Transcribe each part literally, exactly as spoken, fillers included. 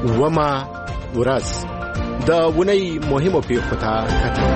ومه ورځ د اونۍ مهمو پیښو ته کتل.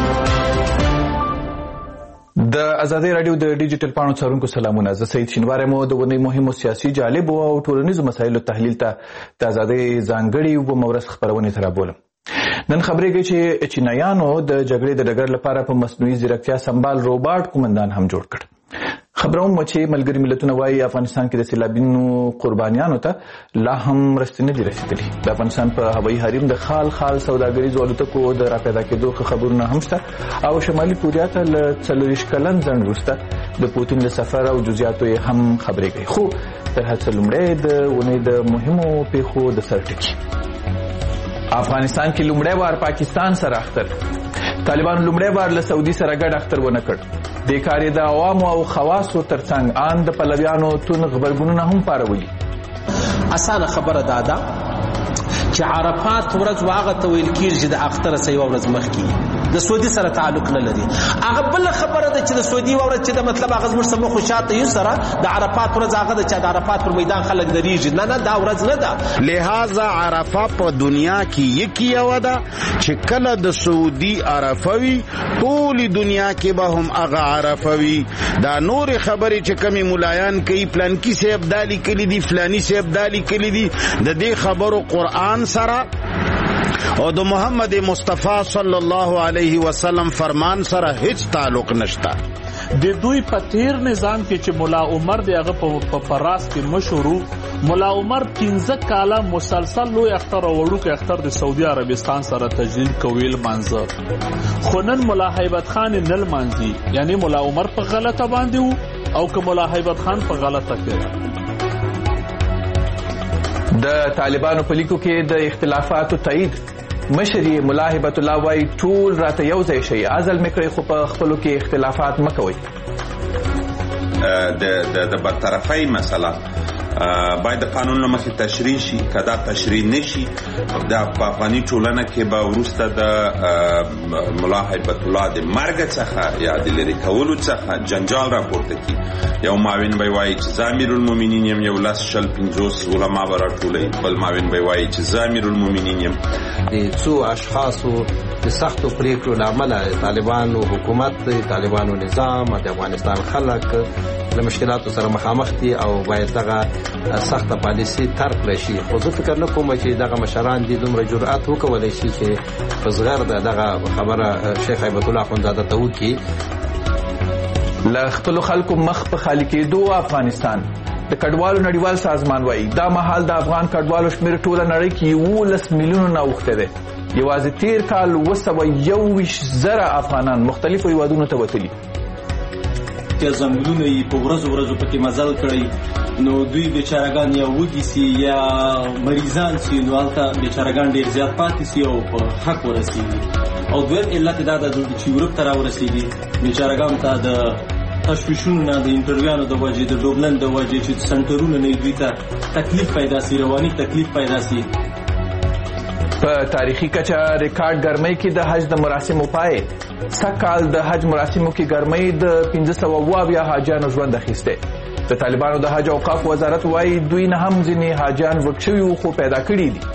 د ازادي رادیو د ډیجیټل پاڼو څارونکو سلامونه. زه سید شینواری مو د ونې مهمو سیاسي جالبو او ټولنیزو مسایلو تحلیل ته د ازادۍ ځانګړي و مورث خبرونې ته رابولم. نن خبرې کوي چې چینایانو د جګړې د ډګر لپاره په مصنوعي ځیرکتیا سمبال روباټ قومندان هم جوړ کړ. خبروم چې ملګري ملتونه وایي افغانستان کې د سیلابونو قربانیانو ته لا هم مرستې نه دي رسېدلي. د افغانستان په هوایي حریم د خال خال سوداګریزو الوتکو د راپیدا کېدو خبرونه هم شته او شمالي کوریا ته له څلوېښت کلن ځنډ وروسته د پوتین له سفر او جزئیاتو یې هم خبرې کوي. خو تر هر څه لومړی د اونۍ د مهمو پیښو د سر ټکي. افغانستان کې لومړی وار پاکستان سره اختر. طالبان لومړی وار له سعودي سره ګډ اختر ونه کړ. د کاري د عوامو او خواصو ترڅنګ ان د پلویانو تون غبرګونونه هم پارولي. اسانه خبره دادا چې عرفات ورځ واغه ته ویل کېږي چې د اختر سې ورځ مخکې د سعودي سره تعلق نه لري. هغه بل خبره ده چې د سعودي ورځ چې د مطلب هغه زموږ سره خوشاته یو سره د عرفات ورځ هغه د چې د عرفات پر میدان خلک درېږي. نه نه دا ورځ نه ده. لہذا عرفه په دنیا کې یکی یو ده چې کله د سعودي عرفه وي ټول دنیا کې به هم هغه عرفه وي. دا نور خبرې چې کمی مولایان کوي پلان کې سیب دالی کلی دي فلانی سیب دالی کلی دي د دې خبرو قرآن سره او د محمد مصطفی صلی الله علیه وسلم فرمان سره هیڅ تعلق نشته. د دوی په تیر نظام کې چې مولا عمر دی هغه په فراس کې مشهور مولا عمر پنځه کاله مسلسل لوی اختر او وړوکی اختر د سعودي عربستان سره تجلیل کویل منځه. خو نن مولا هیبت خان نل منځي یعنی مولا عمر په غلطه باندې وو او که مولا هیبت خان په غلطه کې. د طالبانو په لیکو کې د اختلافاتو تایید. مشر مولا هیبت الله وایي ټول راته یو ځای شي عزل مې کړی خو په خپلو کې اختلافات مه کوئ. د برطرفۍ مسله باید د قانون له مخې تشریح شي. که دا تشریح نشي د افغاني ټولنه کې به وروسته د ملا هیبت الله د مرګ څخه یا د لرې کولو څخه جنجال راپورته کړي. یو معاون به وایي چې زه امیرالمؤمنین یم، یو لس شل پنځوس علما به راټولوي، بل معاون به وایي چې زه امیرالمؤمنین یم. د څو اشخاصو د سختو پریکړو له امله طالبانو حکومت طالبانو نظام د افغانستان خلک له مشکلاتو سره مخامخ دي او باید دغه سخته پالیسي ترک کړی شي. خو زه فکر نه کوم چې دغه مشران دي دومره جرأت وکولی شي چې په زغر دغه خبره شیخ هیبت الله اخندزاده ته وکړي. له خپلو خلکو مخ په خالي کېدو افغانستان. د کډوالو نړیوال سازمان وایي دا مهال د افغان کډوالو شمېر ټوله نړۍ کې یولس میلیونو نه اوښتی دی. یوازې تیر کال اوه سوه یو ویشت زره افغانان مختلفو هیوادونو ته وتلي. چې ځنګلونه یې په ورځو ورځو پکې مزل کړی نو دوی بیچارهګان یا وږي سي یا مریضان سي نو هلته بیچارهګان ډېر زیات پاتې سي او په حق ورسېږي. او دویم علت دا ده چې یورپ ته راورسېږي بیچارهګانو ته د تشویشونو نه د انټرویانو د وجې د ډوبلن د وجې چې سنټرونه نه دوی ته تکلیف پیدا سي رواني تکلیف پیدا سي. په تاریخي کچه ریکارډ ګرمۍ کې د حج د مراسمو پای. سږکال د حج مراسمو کې ګرمۍ د پنځه سوه اوه اویا حاجیانو ژوند اخیستی. د طالبانو د حج اوقاف وزارت وایي دوی نه هم ځینې حاجیان ورک شوي وو خو پیدا کړي دي.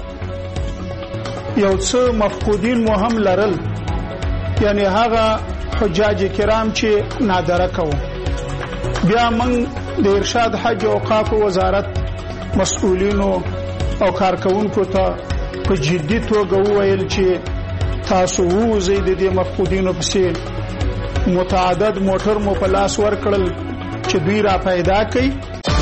یو څه مفقودین مو هم لرل یعنی هغه حجاج کرام چې نادره کوو. بیا موږ د ارشاد حج اوقاف وزارت مسؤلینو او کارکونکو ته په جدي توګه وویل چې تاسو ووځئ د دې مفقودینو پسې. متعدد موټر مو په لاس ورکړل چې دوی را پیدا کړي.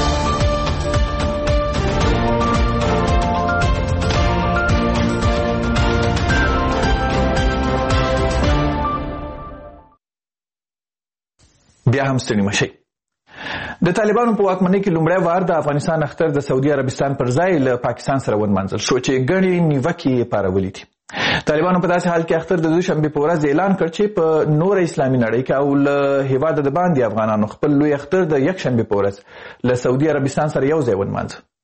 بیا هم ستړي مه شئ. د طالبانو په واکمنۍ کې لومړی وار د افغانستان اختر د سعودي عربستان پر ځای له پاکستان سره ونمانځل شو چې ګڼې نیوکې یې پارولي دي. طالبانو په داسې حال کې اختر د دوشنبې په ورځ اعلان کړ چې په نوره اسلامي نړۍ کې او له هېواده د باندې افغانانو خپل لوی اختر د یکشنبې په ورځ له سعودي عربستان سره یو ځای ونمانځه.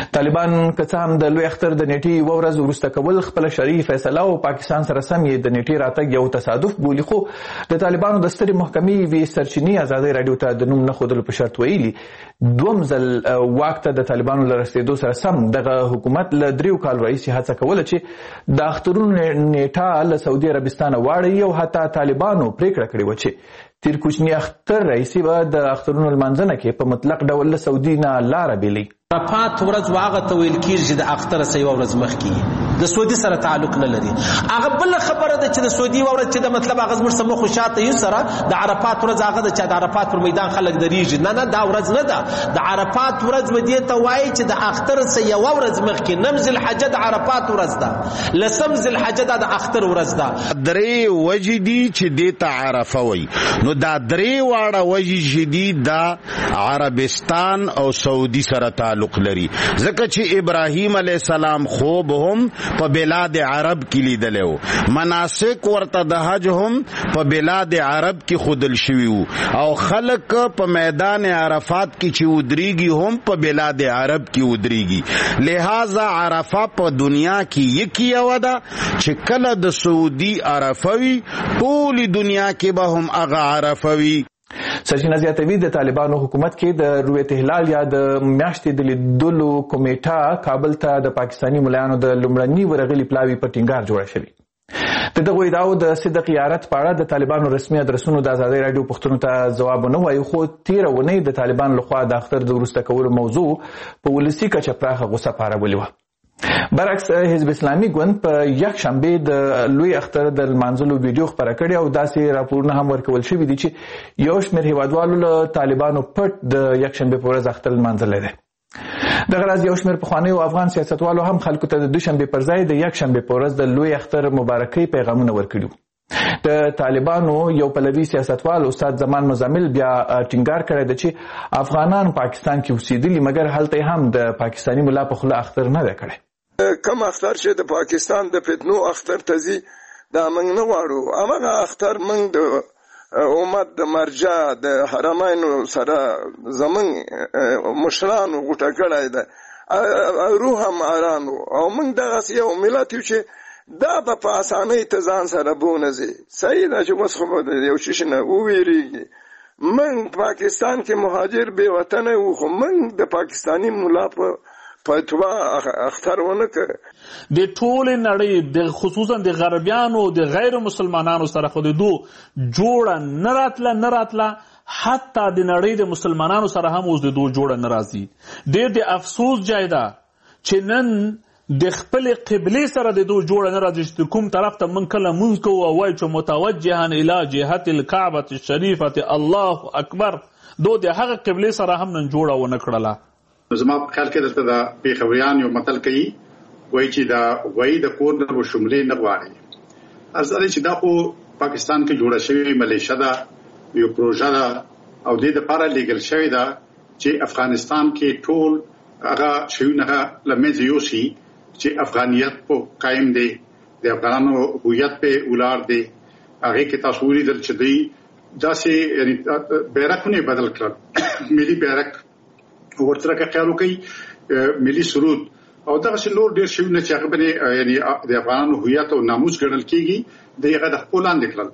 طالبان که څه هم د لوی اختر د نیټې یوه ورځ وروسته کول خپله شرعي فیصله او پاکستان سره سم یې د نیټې راتګ یو تصادف بولي، خو د طالبانو د سترې محکمې یوې سرچینې ازادۍ راډیو ته د نوم نه ښودلو په شرط ویلي دوم ځل واک ته د طالبانو له رسېدو سره سم دغه حکومت له دریو کال راهیسې هڅه کوله چې د اخترونو نیټه له سعودي عربستانه واړوي او حتی طالبانو پرېکړه کړې وه چې تیر کوچني اختر رئیسي به د اخترونو لمانځنه کې په مطلق ډول له سعودي نه لاره بیلي. عرفات ورځ هغه ته ویل کېږي چې د اختر څخه یوه ورځ مخکې د سعودي سره تعلق نه لري. هغه بله خبره ده چې د سعودي یوه ورځ چې د مطلب هغه زموږ څخه مخ شاته یو سره د عرفات ورځ هغه ده چې د عرفات پر میدان خلک درېږي. نه نه دا ورځ نه ده. د عرفات ورځ به دې ته وایي چې د اختر څخه یوه ورځ مخکې نم ذوالحجه د عرفات ورځ ده، لسم ذوالحجه دا د اختر ورځ ده. درې وجې دي چې دې ته عرفه وایي، نو دا درې واړه وجې چې دي دا عربستان او سعودي سره تعلق لري، ځکه چې ابراهیم علیه السلام خوب هم په بلاد عرب کې لیدلی و، مناسک ورته د حج هم په بلاد عرب کې ښودل شوي وو، او خلک په میدان عرفات کې چې ودرېږي هم په بلاد عرب کې ودرېږي. لہذا عرفه په دنیا کې یکي یوه ده چې کله د سعودي عرفه وي ټولې دنیا کې به هم هغه عرفه وي. سرچینه زیاتوي د طالبانو حکومت کې د رویت هلال یا د میاشتې د لیدلو کمیټه کابل ته د پاکستاني ملایانو د لومړني ورغلي پلاوي په ټینګار جوړه شوې. د دغو ادعاو د صدق یارت په اړه د طالبانو رسمي ادرسونو د ازادۍ راډیو پوښتنو ته ځواب ونه وایي، خو تېره اونۍ د طالبانو لخوا د اختر د وروسته کولو موضوع په ولسي کچه پراخه غوسه پارولې وه. برعکس حزب اسلامي ګوند په یک شنبې د لوی اختر د لمانځلو ویډیو خپره کړې او داسې راپورونه هم ورکول شوي دي چې یو شمېر هیوادوالو له طالبانو پټ د یک شنبې په ورځ اختر لمانځلی دی. دغه راز یو شمېر پخوانیو افغان سیاستوالو هم خلکو ته د دوشنبې پر ځای د یک شنبې په ورځ د لوی اختر مبارکۍ پیغامونه ورکړي وو. د طالبانو یو پلوي سیاستوال استاد زمان مزمل بیا ټینګار کړی دی چې افغانان پاکستان کې اوسېدلي مګر هلته هم د پاکستاني ملا په خوله اختر نه دی کړی. کم اختر چې د پاکستان د فتنو اختر ته ځي دا موږ نه غواړو. هماغه اختر موږ د امت د مرجع د حرمینو سره زموږ مشرانو غوټه کړی ده، روح هم اران و او موږ دغسې یو ملت یو چې دا به په اسانۍ ته ځان سره بونځي. صحیح ده چې اوس خو د یو شي نه وویرېږي. موږ پاکستان کې مهاجر بې وطنه وو، خو موږ د پاکستاني ملا په فتوا اختر ونه کړ. د ټولې نړۍ د خصوصا د غربیانو د غیر مسلمانانو سره خو د دو جوړه نه راتله نه راتله حتی د نړۍ د مسلمانانو سره هم اوس د دو جوړه نه راځي. ډېر د افسوس جای ده چې نن د خپلې قبلې سره د دو جوړه نه راځي چې کوم طرف ته موږ کله مونځ کوو او وایو چې متوجها الی جهت الکعبة الشریفة الله اکبر، دو د هغه قبلې سره هم نن جوړه ونه کړله. زما په خیال کې دلته د پېښوریان یو متل کوي، وایي چې دا غوایي د کور نه به شملې نه غواړي. عرض دی چې دا خو پاکستان کې جوړه شوې ملیشه ده، یو پروژه ده او دې دپاره لیږل شوې ده چې افغانستان کې ټول هغه شیونه له منځه یوسي چې افغانیت په قایم دی، د افغانانو هویت په ولاړ دی. هغې کې تاسو ولیدل چې دوی داسې یعنې بیرغونه بدل کړل، ملي بیرغ ورسره که خیال وکړي ملي سرود او دغسې نور ډېر شیونه چې هغه باندې یعنې د افغانانو هویت او ناموس ګڼل کېږي د هغه د خپل لاندې کړل.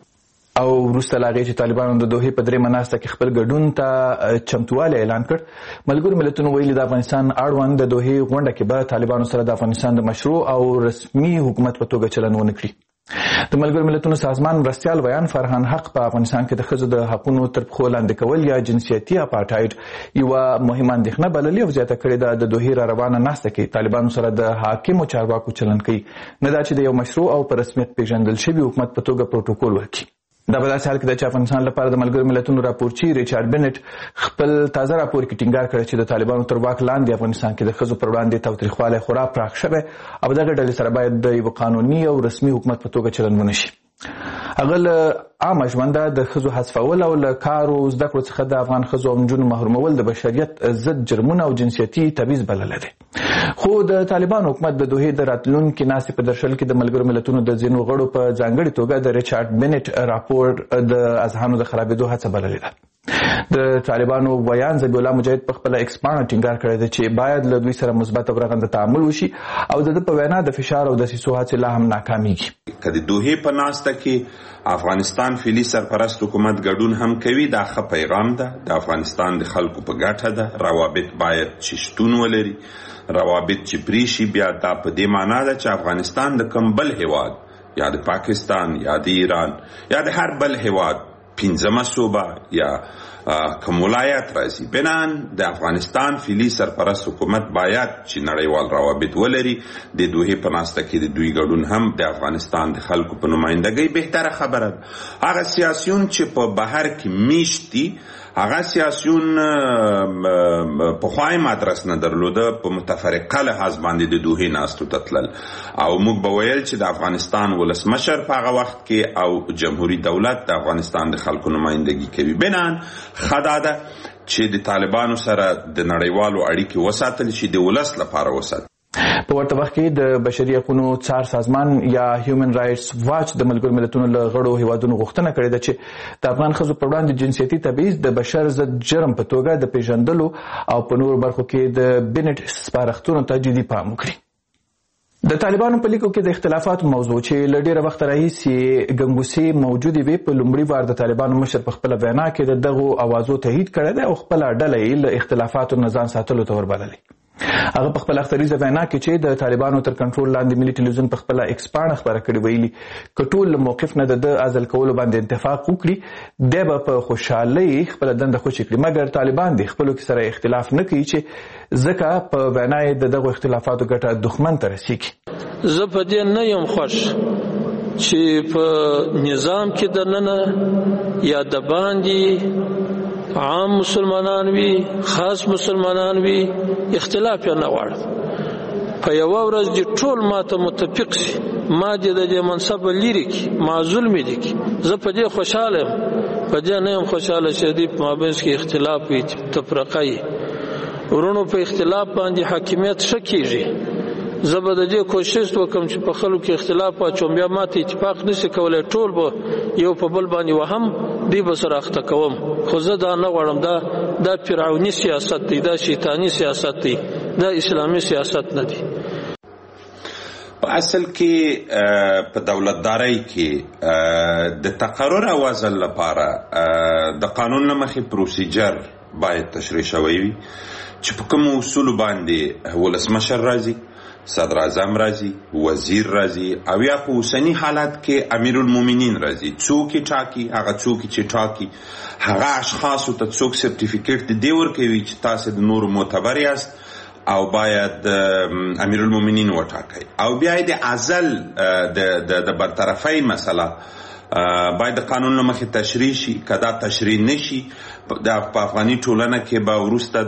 او وروسته له هغې چې طالبانو د دوحې په درېیمه ناسته کې خپل ګډون ته چمتووالی اعلان کړ، ملګرو ملتونو ویلي د افغانستان اړوند د دوحې غونډه کې به طالبانو سره د افغانستان د مشروع او رسمي حکومت په توګه چلن ونه کړي. د ملګرو ملتونو سازمان مرستیال ویان فرهان حق په افغانستان کې د ښځو د حقونو تر پښو لاندې کول یا جنسیتي اپارټایډ یوه مهمه اندېښنه بللې او زیاته کړې ده د دوحې را روانه ناسته کې طالبانو سره د حاکمو چارواکو چلن کوي، نه دا چې د یو مشروع او په رسمیت پیژندل شوي حکومت په توګه پروتوکول ورکړي. دا په داسې حال کې ده چې افغانستان لپاره د ملګرو ملتونو راپورچي ریچارډ بنټ خپل تازه راپور کې ټینګار کړی چې د طالبانو تر واک لاندې افغانستان کې د ښځو پر وړاندې تاوتریخوالی خورا پراخ شوی او دغه ډلې سره باید د یوه قانوني او رسمي حکومت په توګه چلن ونه شي. هغه له عامه ژونده د ښځو حذفول او له کار او زده کړو څخه د افغان ښځو او نجونو محرومول د بشریت ضد جرمونه او جنسیتي تبعیض بللی دی. خو د طالبانو حکومت د دوحې د راتلونکي ناستې په درشل کې د ملګرو ملتونو د ځینو غړو په ځانګړې توګه د ریچارډ بنټ راپور د اذهانو د خرابېدو هڅه بللې ده. د طالبانو ویان ذبیح الله مجاهد په خپل ایکس پاڼه ټینګار کړی دی چې باید له دوی سره مثبت او رغنده تعامل وشي او د په وینا د فشار او د دسیسو هڅې لا هم ناکامیږي. که د دوحې په ناسته کې افغانستان فعلي سرپرست حکومت ګډون هم کوي دا ښه پیغام ده. د افغانستان د خلکو په ګټه ده. روابط باید چې شتون ولري. روابط چې پرې شي بیا دا په دې معنا ده چې افغانستان د کوم بل هیواد یا د پاکستان یا د ایران یا د هر بل هیواد پنځمه صوبه یا کوم ولایت راځي بنان د افغانستان فعلي سرپرست حکومت باید چې نړیوال روابط ولري. د دوحې په ناسته کې د دوی ګډون هم د افغانستان د خلکو په نمایندګۍ بهتره خبره ده. هغه سیاسیون چې په بهر کې میشت دي هغه سیاسیون پخوای مدرس نه درلوده په متفرقه لحاظ باندې د دوحې ناستو ته تلل او موږ به ویل چې د افغانستان ولسمشر په هغه وخت کې او جمهوریت دولت د افغانستان د خلکو نمایندګي کوي. بنان ښه دا ده چې د طالبانو سره د نړیوالو اړیکې وساتل شي د ولس لپاره وساتل. په ورته وخت کې د بشري حقوقو څار سازمان یا هیومن رائټس واچ د ملګرو ملتونو له غړو هیوادونو غوښتنه کړې ده چې د افغان ښځو پر وړاندې جنسیتي تبعیض د بشر ضد جرم په توګه د پیژندلو او په نورو برخو کې د بنټ سپارښتنو ته جدي پام وکړي. د طالبانو په لیکو کې د اختلافاتو موضوع چې له ډېره وخته راهیسې ګنګوسې موجودې وې په لومړي وار د طالبانو مشر په خپله وینا کې د دغو اوازو تایید کړی دی او خپله ډله یې له اختلافاتو نه ځان ساتلو ته وربللی. هغه په خپل اختریزه وینا کې چې د طالبانو تر کنټرول لاندې ملي ټلویزیون په خپل ایکس پاڼه خبره کړې ویلي که ټول له موقف نه د عزل کولو باندې اتفاق وکړي دی به په خوشحالۍ خپله دنده خوشي کړي مګر طالبان د خپلو کې سره اختلاف نه کوي چې ځکه په وینا یې د دغو اختلافاتو ګټه دښمن ته رسیږي. زه په دې نه یم خوښ چې په نظام کې دننه یا د باندې عام مسلمانان وي خاص مسلمانان وي اختلاف یې نه غواړم. په یوه ورځ دې ټول ماته متفق سي ما دې د دې منصبه لرې کړي ما ظلم یې دې کړي. زه په دې خوشحاله یم. په دې نه یم خوشحاله چې دې په مابینځ کې اختلاف وي تفرقه وي. ورونو په اختلاف باندې حاکمیت ښه کېږي. زه به د دې کوشش وکړم چې په خلکو کې اختلاف واچوم بیا ماته اتفاق نشي کولی ټول به یو په بل باندې وهم دی به سره اخته کوم. خو زه دا نه غواړم. دا دا فرعوني سیاست دی دا شیطاني سیاست دی دا اسلامي سیاست نه دی. په اصل کې په دولتدارۍ کې د تقرر او عزل لپاره د قانون له مخې پروسیجر باید تشریح شوی وي چې په کوم اصولو باندې ولسمشر راځي صدر اعظم راځي وزیر راځي او یا په اوسني حالت کې امیر المؤمنین راځي. څوک یې ټاکي هغه څوک چې ټاکي هغه اشخاصو ته څوک سرټیفیکیټ د دې ورکوي چې تاسو د نورو معتبر یاست او باید امیر المؤمنین وټاکئ او بیا د عزل د د برطرفۍ مسله باید د قانون له مخې تشریح شي. که دا تشریح نشي په افغاني ټولنه کې به وروسته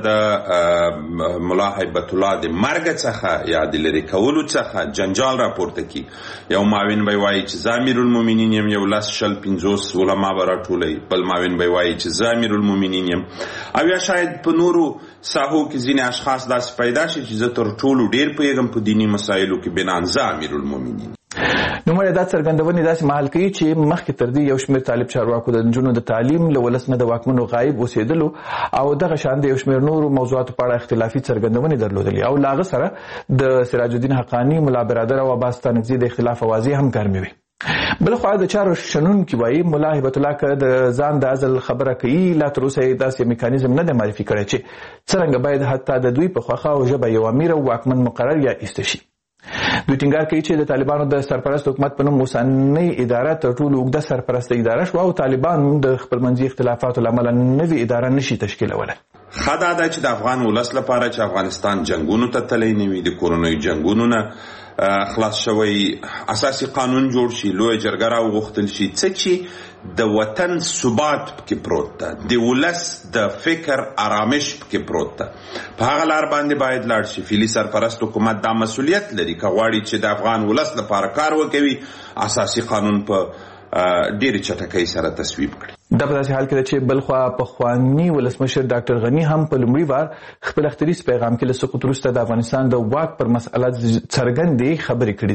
د ملا هیبت الله د مرګ څخه یا د لرې کولو څخه جنجال راپورته کړي. یو معاون به وایي چې زه امیر المؤمنین یم یو لس شل پنځوس علما به راټولوي بل معاون به وایي چې زه امیر المؤمنین یم او یا شاید په نورو ساحو کې ځینې اشخاص داسې پیدا شي چې زه تر ټولو ډېر پوهېږم په دیني مسایلو کې بنان زه امیر المؤمنین. نوموړی دا څرګندونې داسې مهال کوي چې مخکې تر دې یو شمېر طالب چارواکو د نجونو د تعلیم له ولس نه د واکمنو غایب اوسېدلو او دغه شان د یو شمېر نورو موضوعاتو په اړه اختلافي څرګندونې درلودلې او له هغه سره د سراج الدین حقاني ملا برادر او عباس ستانکزي د اختلاف اوازې هم ګرمې وې. بلخوا د چارو شنونکي وایي ملا هیبت الله که د ځان د عزل خبره کوي لا تر اوسه یې داسې میکانیزم نه دی معرفي کړی چې څرنګه باید حتی د دوی په خوښه او ژبه یو امیر او واکمن مقرر یا ایسته شي. دوی ټینګار کوي چې د طالبانو د سرپرست حکومت په نوم اوسنۍ اداره تر ټولو اوږده سرپرسته اداره شوه او طالبان د خپلمنځي اختلافاتو له امله نوې اداره نشي تشکیلولی. ښه دا ده چې د افغان ولس لپاره چې افغانستان جنګونو ته تللی نه وي د کورنیو جنګونو نه خلاص شوی اساسي قانون جوړ شي لویه جرګه راوغوښتل شي څه چې د وطن ثبات پکې پروت ده د ولس د فکر آرامش پکې پروت ده په هغه لار باندې باید لاړ شي. فعلي سرپرست حکومت دا مسؤلیت لري که غواړي چې د افغان ولس لپاره کار وکوي اساسي قانون په ډېرې چټکۍ سره تصویب کړي. دا په داسې حال کې ده چې بلخوا پخواني ولسمشر ډاکټر غني هم په لومړي وار خپل اختریز پیغام کې له سقوط وروسته د افغانستان د واک پر مسأله څرګندې خبرې کړې دي.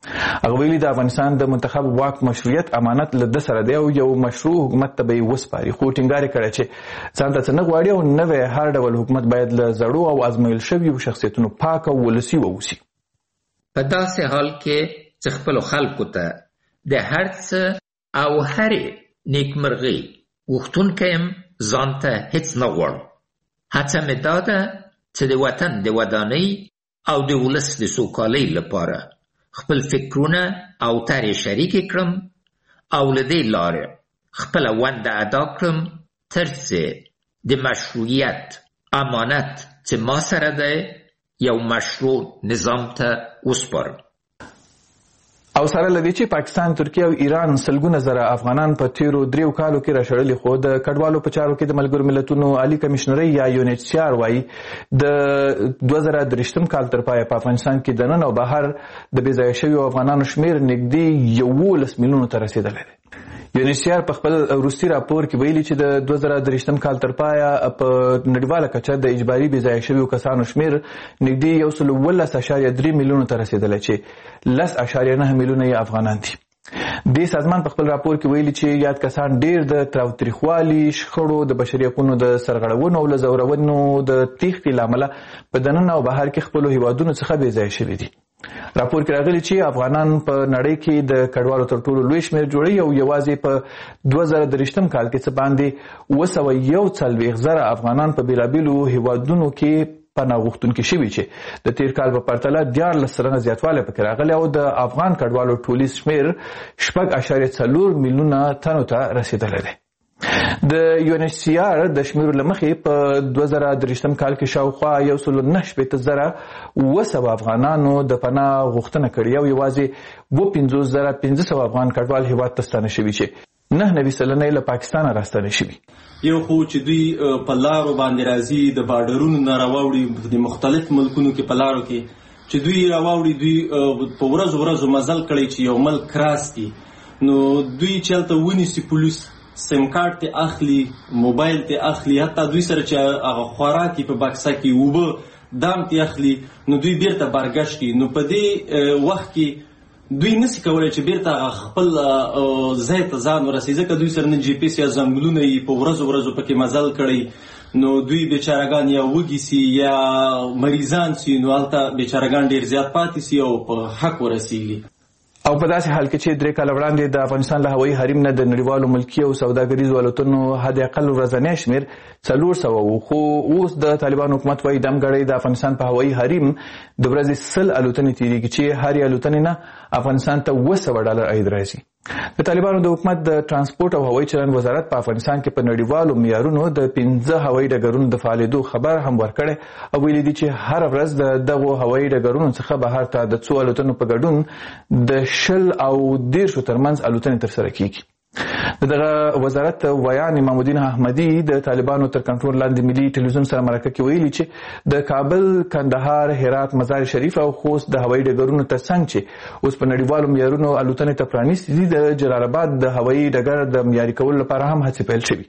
هغه ویلي د افغانستان د منتخب واک مشروعیت امانت له ده سره دی او یو مشروع حکومت ته به یې وسپاري، خو ټینګار یې کړی چې ځان ته څه نه غواړي او نوی هر ډول حکومت باید له زړو او ازمویل شویو شخصیتونو پاک او ولسي واوسي. په داسې حال کې چې خپلو خلکو ته د هر څه او هرې نیکمرغۍ غوښتونکی یم، ځان ته هېڅ نه غواړم. هڅه مې دا ده چې د وطن د ودانۍ او د ولس د سوکالۍ لپاره خپل فکرونه او طرحې شریکې کړم او له دې لارې خپله ونډه ادا کړم تر څو د مشروعیت امانت چې ما سره دی یو مشروع نظام ته وسپارم. او سره له دې چې پاکستان، ترکیه او ایران سلګونه زره افغانان په تیرو دریو کالو کې راشړلي، خو د کډوالو په چارو کې د ملګرو ملتونو عالی کمشنرۍ یا یو ان ایچ سی آر وایي د دوه زره درېشتم کال تر پایه په افغانستان کې دننه او بهر د بې ځایه شویو افغانانو شمېر نږدې یولس میلیونو ته رسېدلی دی. یو ان ایچ سی آر په خپل وروستي راپور کې ویلي چې د دوه زره درېشتم کال تر پایه په نړیواله کچه د اجباري بې ځایه شویو کسانو شمېر نږدې یو سل اوولس اعشاریه درې میلیونو ته رسېدلی چې لس اعشاریه نه میلیونه یې افغانان دي. دې سازمان په خپل راپور کې ویلي چې یاد کسان ډېر د تاوتریخوالي، شخړو، د بشري حقونو د سرغړونو او له ځورونو د تېښتې له امله په دننه او بهر کې خپلو هیوادونو څخه بې ځایه شوي دي. راپور کې راغلي چې افغانان په نړۍ کې د کډوالو تر ټولو لوی شمېر جوړوي او یوازې په دوه زره درېشتم کال کې څه باندې اوه سوه یو څلوېښت زره افغانان په بېلابېلو هیوادونو کې پناه غوښتونکي شوي چې د تېر کال په پرتله دیارلس سلنه زیاتوالی پکې راغلی او د افغان کډوالو ټولیز شمېر شپږ اعشاریه څلور میلیونه تنو ته رسېدلی دی. د یو ان ایچ سی آر د شمیرو له مخې په دوه زره درېشتم کال کې شاوخوا یو سل نهه شپېته زره اوه سوه افغانانو د پناه غوښتنه کړې او یوازې اوه پنځوس زره پنځه سوه افغان کډوال هېواد ته ستانه شوي چې نه نوي سلنه یې له پاکستانه راستانه شوي. یو خو چې دوی په لارو باندې راځي، د بارډرونو نه راواوړي، د مختلف ملکونو کې په لارو کې چې دوی راواوړي، دوی په ورځو ورځو مزل کړی چې یو ملک کراس دي، نو دوی چې هلته ونیسي پولیس، سیم کارت ته اخلي، موبایل ته اخلي، حتی دوی سره چې هغه خوراک په بکسه کې اوبه دام ته اخلي، نو دوی بیرته برګشتي. نو په دې وخت کې دوی نسی کولی چې بیرته خپل ځای ته ځان ورسي، ځکه دوی سره نه جی پی ایس یا ځنګلونه یې په ورځو ورځو پکې مزل کړی، نو دوی بیچارهګان یا وږي سي یا مریضان سي، نو هلته بیچارهګان ډېر زیات پاتې سي او په حق ورسیږي. او په داسې حال کې چې درې کاله وړاندې د افغانستان له هوایي حریم نه د نړیوالو ملکي او سوداګریزو الوتنو حد اقل ورځنی شمېر څلور سوه و، خو اوس د طالبانو حکومت وایي دمګړی د افغانستان په هوایي حریم د ورځې سل الوتنې تېرېږي چې هرې الوتنې نه افغانستان ته اوه سوه ډالر عاید راځي. د طالبانو د حکومت د ترانسپورټ او هوایي چلند وزارت په افغانستان کې په نړیوالو معیارونو د پنځه هوایي ډګرونو د فعالېدو خبر هم ورکړی او ویلي دي چې هره ورځ د دغو هوایي ډګرونو څخه بهر ته د څو الوتنو په ګډون د شل او دېرشو ترمنځ الوتنې ترسره کیږي. د دغه وزارت ویان امام الدین احمدي د طالبانو تر کنټرول لاندې ملي ټلویزیون سره مرکه کې ویلي چې د کابل، کندهار، هرات، مزار شریف او خوست د هوایي ډګرونو ترڅنګ چې اوس په نړیوالو معیارونو الوتنې ته پرانیستي دي، د جلال آباد د هوایي ډګر د معیاري کولو لپاره هم هڅې پیل شوي.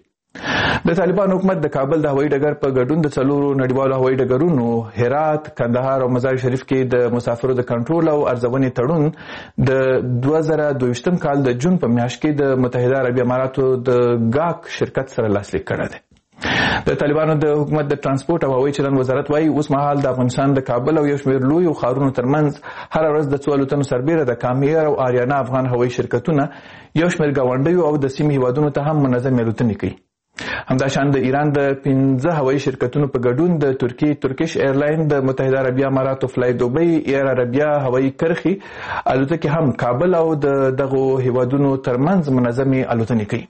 د طالبانو حکومت د کابل د هوایي ډګر په ګډون د څلورو نړیوالو هوایي ډګرونو هرات، کندهار او مزار شریف کې د مسافرو د کنټرول او ارزونې تړون د دوه زره دوه ویشتم کال د جون په میاشت کې د متحده عربي اماراتو د ګاک شرکت سره لاسلیک کړی دی. د طالبانو د حکومت د ترانسپورټ او هوایي چلند وزارت وایي اوس مهال د افغانستان د کابل او یو شمېر لویو ښارونو ترمنځ هره ورځ د څو الوتنو سربیره د کامیر او آریانا افغان هوایي شرکتونه یو شمېر ګاونډیو او د سیمې هیوادونو ته هم منظمې الوتنې کوي. همداشان د ایران د پنځه هوایي شرکتونو په ګډون د ترکیې ترکیش ایرلاین، د متحده عربي اماراتو فلای دوبۍ، ایر عربیا هوایي کرښې الوتکې هم کابل او د دغو هیوادونو ترمنځ منظمې الوتنې کوي.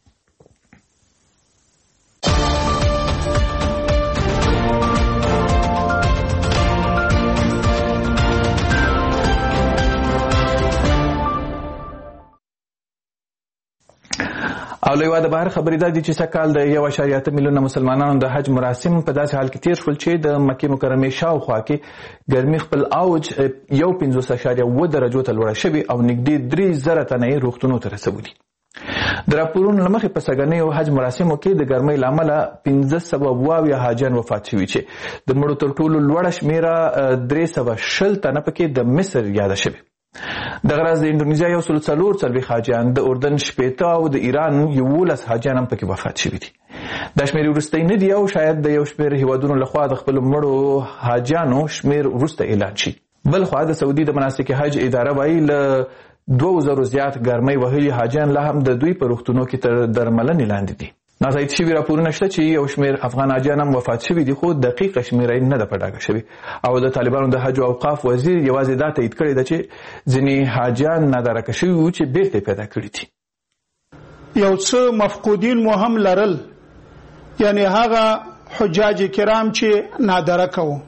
او لوی د بهر خبرې دا دي چې سږکال د یو اعشاریه اته میلیونه مسلمانانو د حج مراسم په داسې حال کې تیر شول چې د مکې مکرمې شاوخوا کې ګرمي خپل اوج یو پنځوس اعشاریه اوه درجو ته لوړه شوې او نږدې درې زره تنه یې روغتونونو ته رسولي. د راپورونو له مخې په سږنیو حج مراسمو کې د ګرمۍ له امله پنځه سوه اووه اویا حاجیان وفات شوي چې د مړو تر ټولو لوړه شمېره درې سوه شل تنه پکې د مصر یاده شوې. دغه راز د انډونیزیا یو سل څلور څلوېښت حاجیان، د اردن شپېته او د ایران یولس حاجیان هم پکې وفات شوي دي. دا شمېر وروستی نه دی او شاید د یو شمېر هیوادونو لخوا د خپلو مړو حاجیانو شمېر وروسته اعلان شي. بل خوا د سعودي د مناسک حج اداره وایي له دوه زرو زیات ګرمۍ وهلي حاجیان لا هم د دوی په روغتونو کې تر درملنې لاندې دي. ناتایید شوي راپورونه شته چې یو شمېر افغان حاجیان هم وفات شوي دي، خو دقیقه شمېره نه ده په ډاګه شوې. او د طالبانو د حج او اوقاف وزیر یوازې دا تایید کړی ده چې ځینې حاجیان نادارکه شوي وو چې بیرته پیدا کړي دي. یو څه مفقودین مو هم لرل، یعنی هغه حجاج کرام چې نادارکه وو.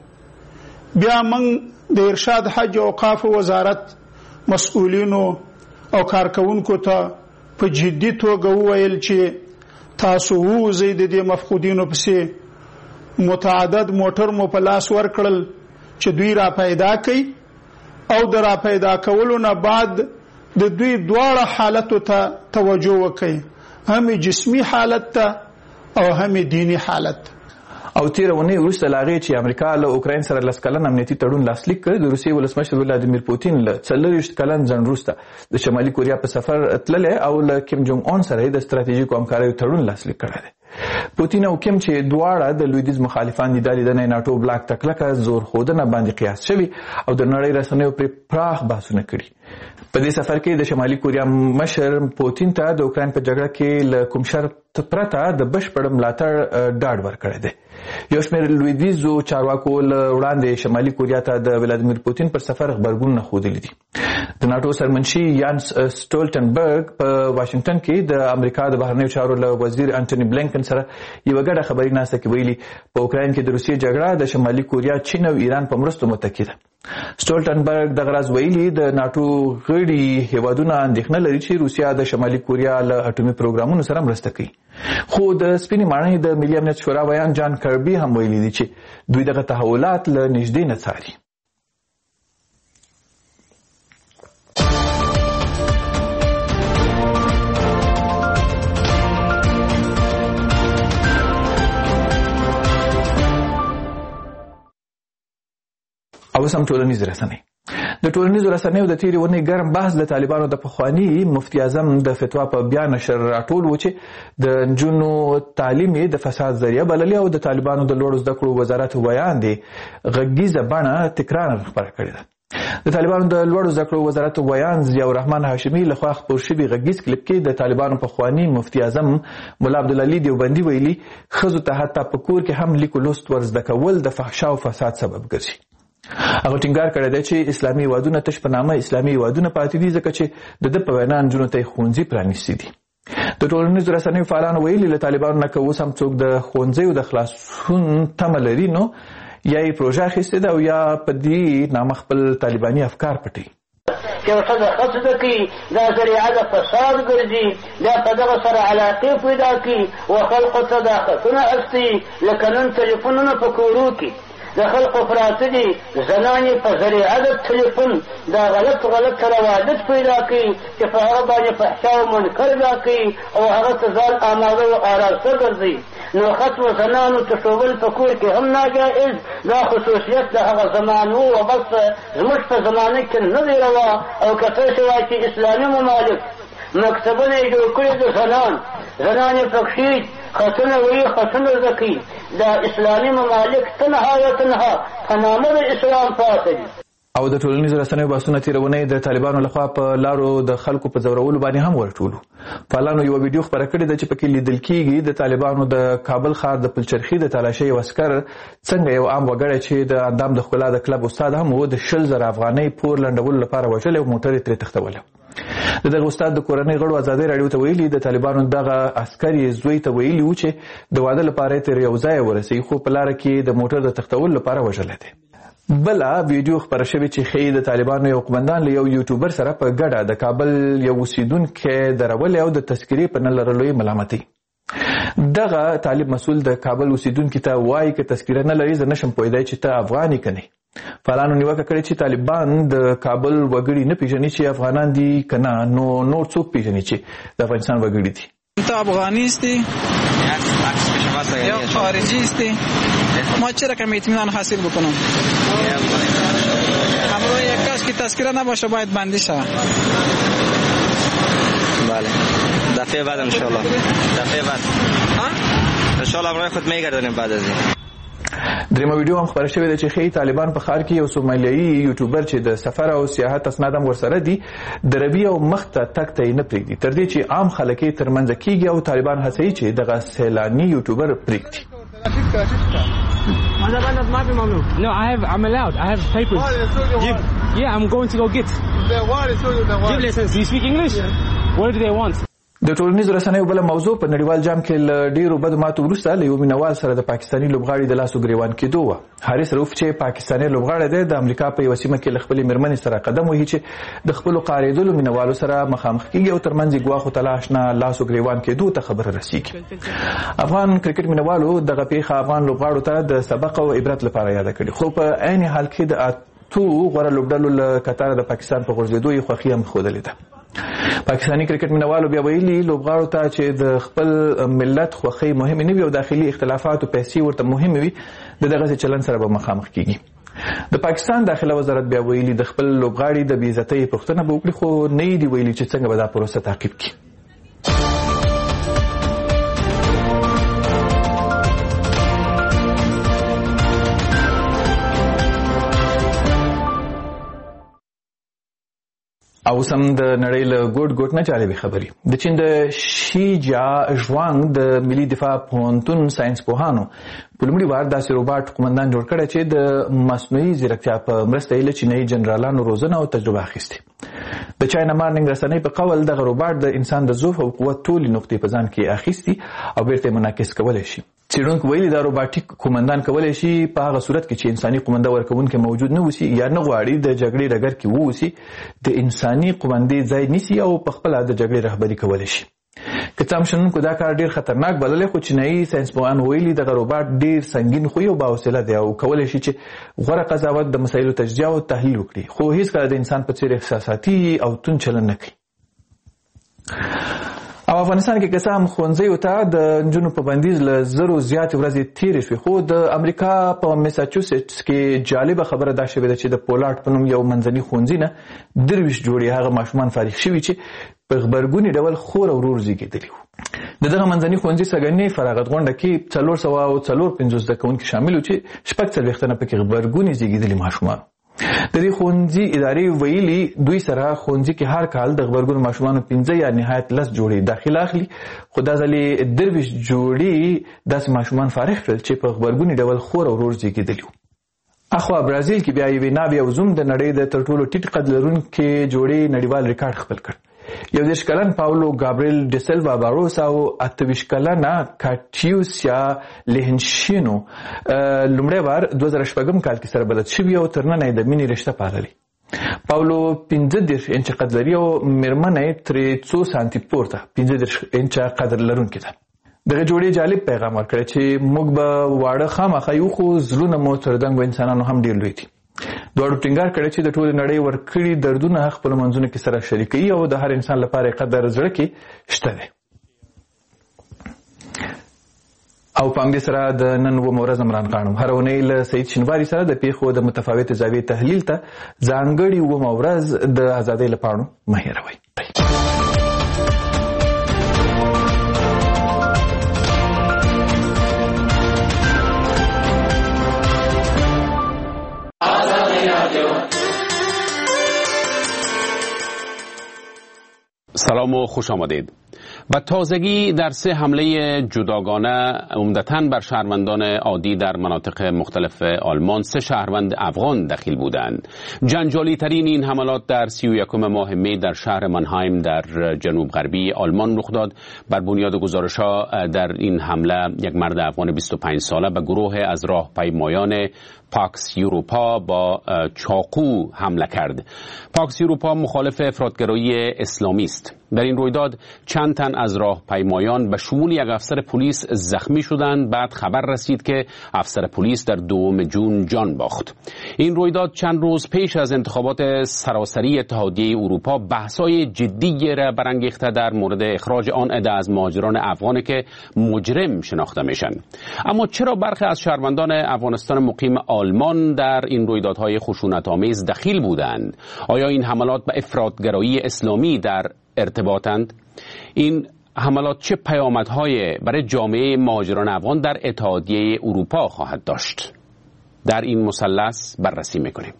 بیا موږ د ارشاد حج او اوقاف وزارت مسؤلینو او کارکونکو ته په جدي توګه وویل چې تاسو ووځئ د دې مفقودینو پسې. متعدد موټر مو په لاس ورکړل چې دوی را پیدا کړي او د را پیدا کولو نه بعد د دوی دواړه حالتو ته توجه وکړي، هم جسمی حالت ته او هم دینی حالت. او تیر ونی وروسته لاغې چې امریکا له اوکراین سره لس کلن امنیتي تړون لاسلیک کړ، د روسیې ولسمشر ولادیمیر پوتین له څلوېښت کلن ځنډ وروسته د شمالي کوریا په سفر تللی او له کیم جونګ اون سره د ستراتیژیکو همکاریو تړون لاسلیک کړی دی. پوتین او کیم چې دواړه د لویدیځ مخالفان دي، دا لیدنه ناټو بلاک ته کلکه زور ښودنه باندې قیاس شوي او د نړۍ رسنیو پرې پراخ بحثونه کړي. په دې سفر کې د شمالي کوریا مشر پوتین ته د اوکراین په جګړه کې له کوم شرط پرته د بشپړ ملاتړ ډاډ ورکړی دی. یو شمېر لویدیځو چارواکو له وړاندې شمالي کوریا ته د ولادیمیر پوتین پر سفر غبرګونونه ښودلي دي. د ناټو سرمنشي یانس سټولټنبرګ په واشنگټن کې د امریکا د بهرنیو چارو له وزیر انټوني بلینکن سره یوه ګډه خبري ناسته کې ویلي په اوکراین کې د روسیې جګړه د شمالي کوریا، چین او ایران په مرستو متکي ده. سټولټنبرګ دغه راز ویلي د ناټو غړي هیوادونه اندېښنه لري چې روسیا د شمالي کوریا له اټومي پروګرامونو سره مرسته کوي. خو د سپینې ماڼۍ د ملي امنیت شورا ویان جان کربي هم ویلي دي چې دوی دغه تحولات له نږدې نه څاري. او سم ټولنیز رسنۍ. د ټولنیزو رسنیو د تیرې ونې ګرم بحث د طالبانو د پخواني مفتی اعظم د فتوا په بیا نشر راټول و چې د نجونو تعلیم یې د فساد ذریعه بللې او د طالبانو د لوړو زده کړو وزارت ویان دی غږیزه بڼه تکرار خپره کړې ده. د طالبانو د لوړو زده کړو وزارت ویان ضیاء الرحمن هاشمي لخوا خپور شوي غږیز کلیپ کې د طالبانو پخواني مفتی اعظم ملا عبدالعلي دیوبندي ویلي ښځو ته حتی په کور کې هم لیک لوست ور زده کول د فحشا او فساد سبب ګرځي. هغه ټینګار کړی دی چې اسلامي هیوادونه تش په نامه اسلامي هیوادونه پاتې دي ځکه چې د ده په وینا نجونو ته یې ښوونځي پرانیستي دي. د ټولنیزو رسنیو فعالانو ویلي له طالبانو نه که اوس هم څوک د ښوونځیو د خلاصون تمه لري نو یا یې پروژه اخیستې ده او یا په دې نامه خپل طالباني افکار پټوي. چې ورته ښه زده کړي دا ذریعه د فساد ګرځي، بیا په دغه سره علاقې پیدا کړي او خلقو ته دا خطونه اخلي لکه نن ټلیفونونه په کورو کې د خلقو پراته دي، زنانې په ذریعه د ټلیفون دا غلط غلط روادت پیدا کړي چې په هغه باندې فحشا او منکر دا کوي او هغه ته ځان آماده او آراسته ګرځي. نو ختم زنانو تښول په کور کې هم ناجائز، دا خصوصیت د هغه زمانو و بس زموږ په زمانه کې نه دی روا. او که څه وایي چې اسلامي ممالک مکتبونه یې جوړ کړي د زنان زنانې پکښې خطونه وایي خطونه زده کوي. دا اسلامي ممالک تنها و تنها په نامه د اسلام پاتې دي. او د ټولنیزو رسنیو بحثونه تېرونی د طالبانو لخوا په لارو د خلکو په ځورولو باندې هم ورټولو. فعالانو یوه ویډیو خپره کړې ده چې پکې لیدل کېږي د طالبانو د کابل ښار د پلچرخي د تالاشۍ یو عسکر څنګه یو عام وګړی چې د اندام د ښکلا د کلب استاد هم و د شل زره افغانۍ پور لنډولو لپاره وژلی او موټر یې ترې تښتولی. د دغه استاد د کورنۍ غړو ازادۍ راډیو ته ویلي د طالبانو دغه عسکر یې زوی ته ویلي و چې د واده لپاره یې تر یو ځایه ورسوي خو په لاره کې د موټر د تښتولو لپاره وژلی دی. بله ویډیو خپره شوې چې ښیي د طالبانو یو قمندان له یو یوټیوبر سره په ګډه د کابل یو اوسیدونکی درولې او د تذکرې په نه لرلو یې ملامتوي. دغه طالب مسؤل د کابل اوسیدونکي ته وایي که تذکره نه لري زه نشم پوهېدی چې ته افغان یې که نه. فعالانو نیوکه کړې چې طالبان د کابل وګړي نه پیژني چې افغانان دي که نه، نو نور څوک پیژني چې د افغانستان وګړي دي. تو افغانی هستی یا خارجی هستی؟ ما چرا کم اطمینان حاصل بکنم؟ همراه یک کس که تذکره نباشه باید بندی شود. بله دفعه بعد انشالله دفعه بعد انشالله برای خود میگردونیم بعد از این. دریمه ویډیو هم خبره شوې ده چې ښیي طالبان په ښار کې یو سومالیایي یوټیوبر چې د سفر او سیاحت اسناد هم ورسره دي دروي او مخ ته تګ ته یې نه پرېږدي تر دې چې عام خلک یې ترمنځه کېږي او طالبان هڅوي چې دغه سیلاني یوټیوبر پرېږدي. No, I have. I'm allowed. I have papers. Give. Yeah, I'm going to go get. Give lessons. Do you speak English? What do they want? د ټولنیزو رسنیو بله موضوع په نړیوال جام کې له ډیرو بدو ماتو وروسته له یو مینوال سره د پاکستاني لوبغاړي د لاسو ګریوان کېدو وه. حارث رؤف چې پاکستاني لوبغاړی دی د امریکا په یوه سیمه کې له خپلې مېرمنې سره قدم وهي چې د خپلو قارېدلو مینوالو سره مخامخ کېږي او ترمنځ یې ګواښو ته لا اشنا لاسو ګریوان کېدو ته خبره رسېږي. افغان کرکټ مینوالو دغه پیښه افغان لوبغاړو ته د سبق او عبرت لپاره یاده کړې خو په عین حال کې د اتو غوره لوبډلو له کتاره د پاکستان په غورځېدو یې خوښي هم ښودلې ده. پاکستاني کرکټ مینوالو بیا ویلي لوبغاړو ته چې د خپل ملت خوښۍ مهمې نه وي او داخلي اختلافات او پیسې ورته مهمې وي د دغسې چلن سره به مخامخ کیږي. د پاکستان داخله وزارت بیا ویلي د خپل لوبغاړي د بې عزتۍ پوښتنه به وکړي خو نه یې دي ویلي چې څنګه به دا پروسه تعقیب کړي. او سم د نړۍ له ګوټ ګوټ نه جالبې خبرې. د چین د شیجا ژوانګ د ملي دفاع پوهنتون ساينس پوهانو په لومړي وار داسې روباټ قومندان جوړ کړی چې د مصنوعي ځیرکتیا په مرسته یې له چینایي جنرالانو روزنه او تجربه اخیستې. د چاینا مارنینګ رسنۍ په قول دغه روباټ د انسان د ضعف او قوت ټولې نقطې په ځان کې اخیستي او بیرته یې منعکس کولی شي. څېړونکو ویلي دا روباټیک قومندان کولی شي په هغه صورت کې چې انساني قومنده ورکوونکی موجود نه اوسي یا نه غواړي د جګړې ډګر کې واوسي د انساني قومندې ځای نیسي او په خپله د جګړې رهبري کولی شي. که څه هم شنونکو دا کار ډېر خطرناک بللی خو چینایي ساینسپوهان ویلي دغه روباټ ډېر سنګین خوی او باحوصله دی او کولی شي چې غوره قضاوت د مسایلو تجزیه او تحلیل وکړي خو هیڅکله د انسان په څېر احساساتي او توند چلن نه کوي. او افغانستان کې که څه هم ښوونځیو ته د نجونو په بندیز له زرو زیاتې ورځې تېرې شوې خو د امریکا په میساچوسټس کې جالبه خبره دا شوې ده چې د پولارډ په نوم یو منځني ښوونځي نه درویشت جوړې هغه ماشومان فارغ شوي چې په غبرګوني ډول خور او ورور زیږېدلي وو. د دغه منځني ښوونځي سږنۍ فراغت غونډه کې څلور سوه او څلور پنځوس زده کوونکي شامل وو چې شپږ څلوېښت تنه پکې غبرګوني زیږېدلي ماشومان. د دې ښوونځي ادارې ویلي دوی سره ښوونځي کې هر کال د غبرګونو ماشومانو پنځه یا نهایت لس جوړې داخله اخلي خو دا ځلې درویشت جوړې داسې ماشومان فارغ کړل چې په غبرګوني ډول خور او ورور زیږېدلي وو. اخوا برازیل کې بیا یوې نابې او زوم د نړۍ د تر ټولو ټیټ قد لرونکې جوړې نړیوال ریکارډ خپل کړ. یو دېرش کلن پاولو ګابریل ډسلوا باروس او اته ویشت کلنه کاټیوسیا لهنشینو لومړی وار دوه زره شپږم کال کې سره بلد شوي او تر ننه یې د مینې رشته پاللې. پاولو پنځه دېرش انچه قد لري او مېرمنه یې ترې څو سانتي پورته پنځه دېرش انچه قدر لرونکې ده. دغه جوړې جالب پیغام ورکړی چې موږ به واړه خامخا یو خو زړونه مو تر دنګو انسانانو هم ډېر لوی دي. دواړو ټینګار کړی چې د ټولې نړۍ ورکړي دردونه خپلو منځونو کې سره شریکوي او د هر انسان لپاره قدر زړه کې شته دی. او په همدې سره د نن اوومه ورځ عمران خان هره اونۍ له سعید شینواري سره د پیښو د متفاوتې زاویې تحلیل ته ځانګړې اوومه ورځ د ازادۍ له پاڼو مه هېروئ. سلام و خوش آمدید. به تازگی در سه حمله جداگانه عمدتاً بر شهروندان عادی در مناطق مختلف آلمان سه شهروند افغان دخیل بودند. جنجالی ترین این حملات در سی و یکم ماه می در شهر منهایم در جنوب غربی آلمان رخ داد. بر بنیاد گزارش‌ها در این حمله یک مرد افغان بیست و پنج ساله به گروه از راهپیمایان پاکس یوروپا با چاقو حمله کرد. پاکس یوروپا مخالف افراطگرایی اسلامی است. در این رویداد چند تن از راهپیمایان به شمول یک افسر پلیس زخمی شدند. بعد خبر رسید که افسر پلیس در دوم جون جان باخت. این رویداد چند روز پیش از انتخابات سراسری اتحادیه اروپا بحث‌های جدی را برانگیخته در مورد اخراج آن عده از مهاجران افغان که مجرم شناخته میشن. اما چرا برخی از شهروندان افغانستان مقیم آلمان در این رویدادهای خشونت‌آمیز دخیل بودند؟ آیا این حملات به افراطگرایی اسلامی در ارتباطند؟ این حملات چه پیامدهای برای جامعه مهاجران افغان در اتحادیه اروپا خواهد داشت؟ در این مثلث بررسی می‌کنیم.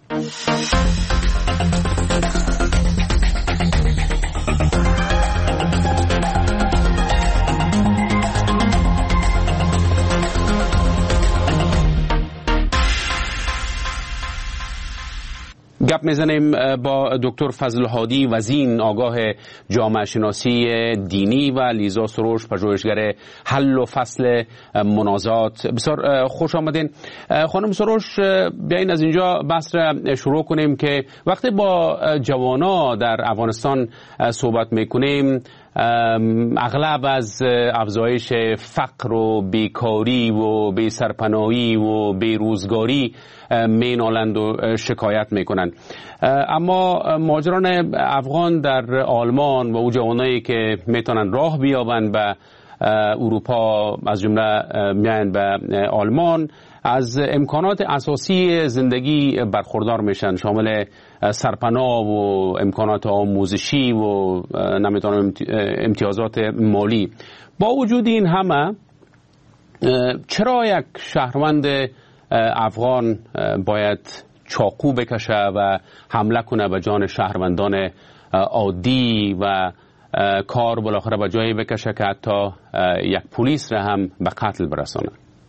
گپ میزنیم با دکتر فضل هادی وزین، آگاه جامعه شناسی دینی، و لیزا سروش، پژوهشگر حل و فصل منازعات. بسیار خوش آمدین. خانم سروش، بیاین از اینجا بحث را شروع کنیم که وقتی با جوانا در افغانستان صحبت میکنیم، اغلب از افزایش فقر و بیکاری و بی سرپناهی و بیروزگاری مینالند و شکایت میکنند. اما مهاجران افغان در آلمان و او جوانایی که میتونن راه بیابند به اروپا، از جمله میان به آلمان، از امکانات اساسی زندگی برخوردار میشن، شامل سرپناه و امکانات آموزشی و نمیتونم امتیازات مالی. با وجود این همه، چرا یک شهروند افغان باید چاقو بکشه و حمله کنه به جان شهروندان عادی و کار بالاخره به جایی بکشه که حتی یک پلیس را هم به قتل برسانه؟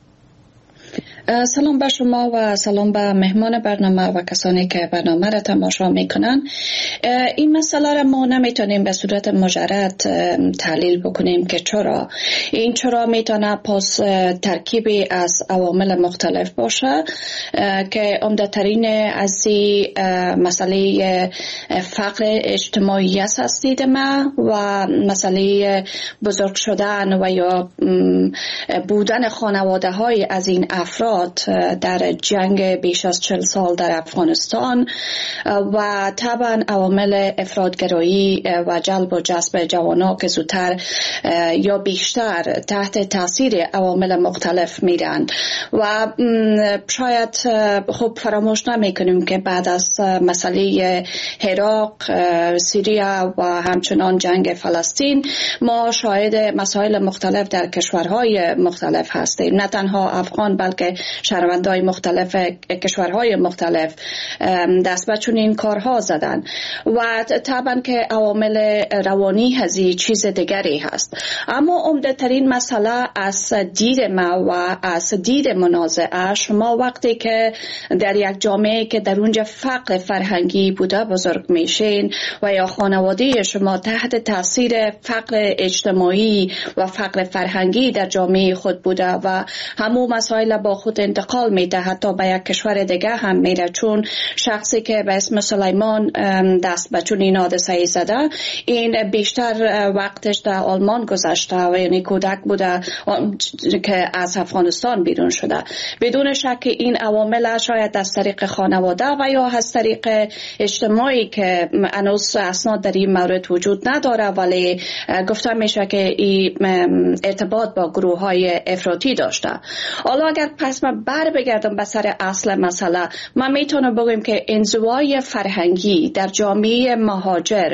سلام به شما و سلام به مهمان برنامه و کسانی که برنامه را تماشا میکنن. این مسئله را ما نمیتونیم به صورت مجرد تحلیل بکنیم که چرا. این چرا میتونه پس ترکیبی از عوامل مختلف باشه که عمده‌ترین از این مسئله فقر اجتماعی است از دید ما، و مسئله بزرگ شدن و یا بودن خانواده های از این افراد در جنگ بیش از چهل سال در افغانستان، و طبعا عوامل افراطگرایی و جلب و جذب جوانان که زودتر یا بیشتر تحت تاثیر عوامل مختلف میرن. و شاید خوب فراموش نمیکنیم که بعد از مسئله عراق، سوریه و همچنان جنگ فلسطین، ما شاهد مسائل مختلف در کشورهای مختلف هستیم. نه تنها افغان بلکه شهروندان مختلف کشورهای مختلف دست به چنین کارها زدن، و طبعا که عوامل روانی هزی چیز دیگری هست. اما عمده ترین مسئله از دید ما و از دید منازعه، شما وقتی که در یک جامعه که در اونجا فقر فرهنگی بوده بزرگ میشین و یا خانواده شما تحت تاثیر فقر اجتماعی و فقر فرهنگی در جامعه خود بوده و همو مسائل با خود انتقال میده، حتی به یک کشور دیگه هم میره، چون شخصی که به اسم سلیمان دست به چنین حادثه‌ای زده، این بیشتر وقتش در آلمان گذشته و یعنی کودک بوده که از افغانستان بیرون شده. بدون شک این عوامل شاید از طریق خانواده و یا از طریق اجتماعی که هنوز اسناد در این مورد وجود نداره، ولی گفته میشه که این ارتباط با گروه های افراطی داشته. حالا اگر پس من بر بگردم به سر اصل مسئله، من میتونم بگم که انزوای فرهنگی در جامعه مهاجر،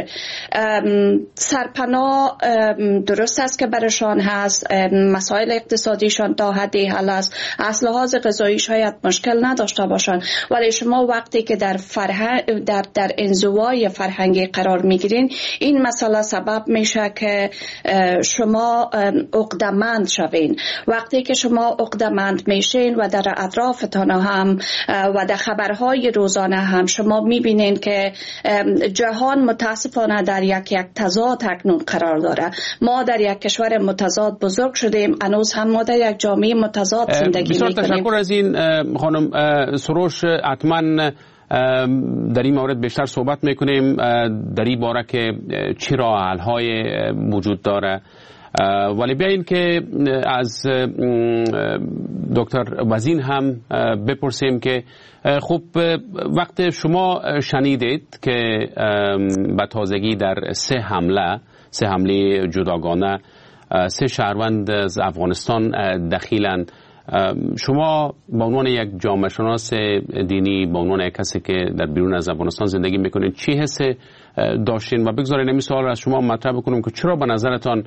سرپناه درست است که برشان هست، مسائل اقتصادیشان تا حدی حل است، از لحاظ غذایی شاید مشکل نداشته باشند، ولی شما وقتی که در فرهنگ در در انزوای فرهنگی قرار میگیرین، این مسئله سبب میشه که شما عقده‌مند شوین. وقتی که شما عقده‌مند میشین و در اطرافتان هم و در خبرهای روزانه هم شما میبینین که جهان متاسفانه در یک یک تضاد اکنون قرار داره. ما در یک کشور متضاد بزرگ شدیم، هنوز هم ما در یک جامعه متضاد زندگی میکنیم. بسیار تشکر از این خانم سروش. حتما در این مورد بیشتر صحبت میکنیم، در این باره که چی راه حل های وجود داره. ولی بیاییم که از دکتر وزین هم بپرسیم که خب وقت شما شنیدید که به تازگی در سه حمله سه حمله جداگانه سه شهروند از افغانستان دخیلند، شما به عنوان یک جامعه شناس دینی، به عنوان یک کسی که در بیرون از افغانستان زندگی میکنید، چی حس داشتین؟ و بگذارید این سوال از شما مطرح بکنم که چرا به نظرتان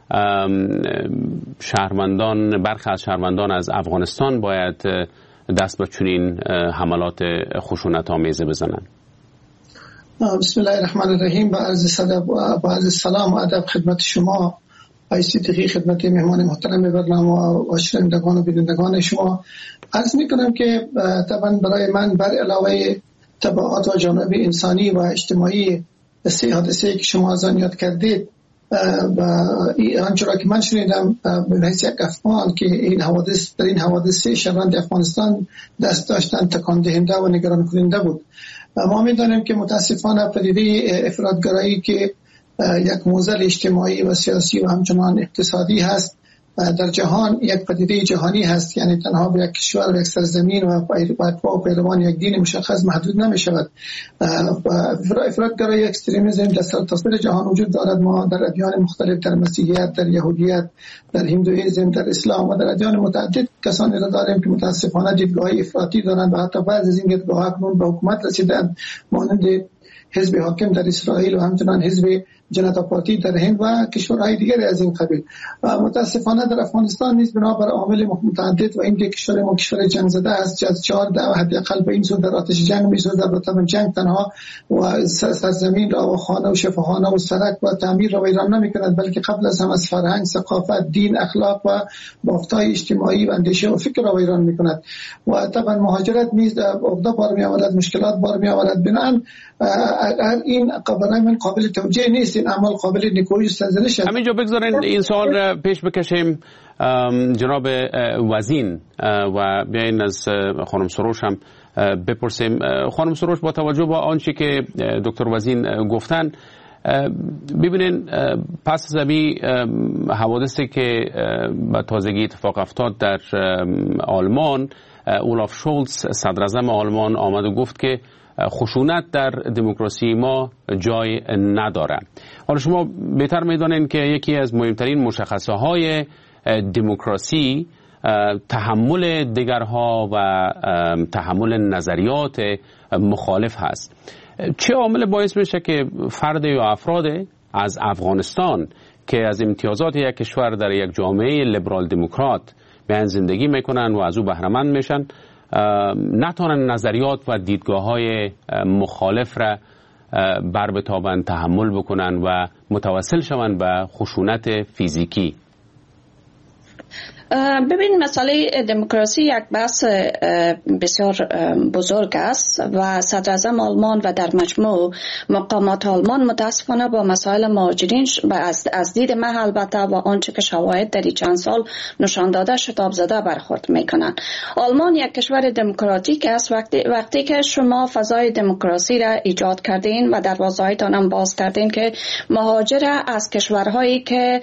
شهروندان، برخی از شهروندان از افغانستان باید دست به چنین حملات خشونت آمیزه بزنن؟ بسم الله الرحمن الرحیم. با عرض سلام و ادب خدمت شما، بایستی دقیق خدمت مهمان محترم برنامه و شنوندگان و بینندگان شما عرض میکنم که طبعا برای من بر علاوه تبعات و جانب انسانی و اجتماعی سه حادثه که شما از آن یاد کردید و آنچه که من شنیدم به حیث یک افغان که این حوادث در این حوادث شهروند افغانستان دست داشتن تکان دهنده و نگران کننده بود. ما میدانیم که متاسفانه پدیده افراطگرایی که یک معضل اجتماعی و سیاسی و همچنان اقتصادی هست در جهان یک پدیده جهانی هست، یعنی تنها به یک کشور و یک سرزمین و با پیروان یک دین مشخص محدود نمی شود. افراطگرایی اکستریمیسم در سرتاسر جهان وجود دارد. ما در ادیان مختلف، در مسیحیت، در یهودیت، در هندوئیسم، در اسلام و در ادیان متعدد کسانی را داریم که متاسفانه دیدگاه افراطی دارند و حتی بعضی از این دیدگاه اکنون به حکومت رسیدند، مانند حزب حاکم در اسرائیل و همچنان حزب جنتا پارتی در هند و کشورهای دیگری از این قبیل. و متاسفانه در افغانستان نیز بنابر عوامل متعدد و اینکه کشور ما کشور جنگ زده است، از چهار دهه حداقل به این سو در آتش جنگ می‌سوزد و طبعا جنگ تنها و سرزمین را و خانه و شفاخانه و سرک و تعمیر را ویران نمی‌کند، بلکه قبل از هم از فرهنگ، ثقافت، دین، اخلاق و بافت‌های اجتماعی و اندیشه و فکر را ویران می‌کند. و طبعا مهاجرت نیز عقده بار می‌آورد، مشکلات بار می‌آورد. بنابراین این برای من قابل توجیه نیست، این عمل قابل نیکویی سرزنش است. همینجا بگذارین این سوال را پیش بکشیم جناب وزین و بیاین از خانم سروش هم بپرسیم. خانم سروش، با توجه به آنچه که دکتر وزین گفتن، ببینین پس از این حوادثی که به تازگی اتفاق افتاد در آلمان، اولاف شولز صدر اعظم آلمان آمد و گفت که خشونت در دموکراسی ما جای نداره. حالا شما بهتر میدانید که یکی از مهمترین مشخصه های دموکراسی تحمل دیگرها و تحمل نظریات مخالف هست. چه عامل باعث میشه که فرد یا افراد از افغانستان که از امتیازات یک کشور در یک جامعه لیبرال دموکرات به زندگی میکنن و از او بهره مند میشن، نتونن نظریات و دیدگاه‌های مخالف را بر بتابند، تحمل بکنن و متوسل شوند به خشونت فیزیکی؟ ببین، مسئله دموکراسی یک بحث بسیار بزرگ است و صدر اعظم آلمان و در مجموع مقامات آلمان متاسفانه با مسائل مهاجرین از از دید من البته و آنچه که شواهد در چند سال نشان داده شتاب زده برخورد میکنن. آلمان یک کشور دموکراتیک است. وقتی وقتی که شما فضای دموکراسی را ایجاد کردین و دروازه‌هایتان هم باز کردین که مهاجر از کشورهایی که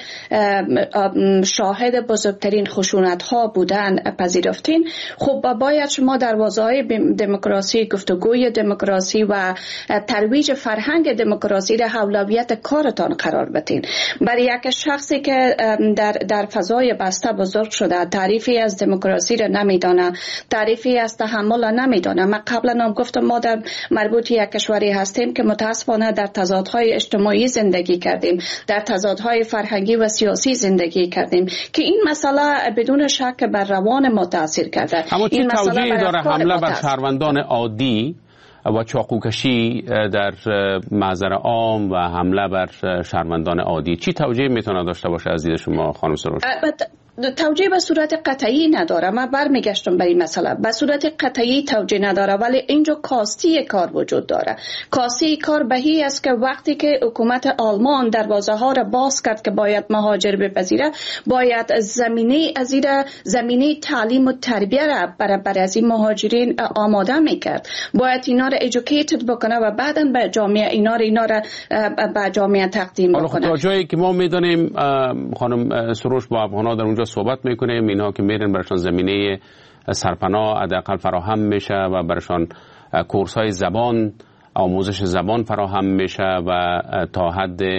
شاهد بزرگترین خشونت ها بودن پذیرفتین، خب باید شما دروازه‌های دموکراسی، گفتگوی دموکراسی و ترویج فرهنگ دموکراسی را اولویت کارتان قرار بدین. برای یک شخصی که در در فضای بسته بزرگ شده، تعریفی از دموکراسی را نمیدانه، تعریفی از تحمل را نمیدانه. من قبلا هم گفتم ما در مربوط یک کشوری هستیم که متاسفانه در تضادهای اجتماعی زندگی کردیم، در تضادهای فرهنگی و سیاسی زندگی کردیم که این مسئله بدون شک بر روان ما تاثیر کرده. اما چه توجیهی داره حمله بر شهروندان عادی و چاقوکشی در محضر عام و حمله بر شهروندان عادی؟ چی توجیه میتونه داشته باشه از دید شما خانم سروش؟ توجیه به صورت قطعی نداره. من برمیگشتم به این مسئله. به صورت قطعی توجیه نداره، ولی اینجا کاستی کار وجود داره. کاستی کار بهی است که وقتی که حکومت آلمان دروازه ها را باز کرد که باید مهاجر بپذیره، باید زمینه از این زمینه تعلیم و تربیه را برای از این مهاجرین آماده میکرد. باید اینا را ایژوکیتد بکنه و بعداً به جامعه اینا را اینا را به جامعه تقدیم بکنه. حالا جایی که ما میدونیم خانم سروش با افغانا در اونجا صحبت میکنیم، اینها که میرن برشان زمینه سرپناه حداقل فراهم میشه و برشان کورس های زبان، آموزش زبان فراهم میشه و تا حد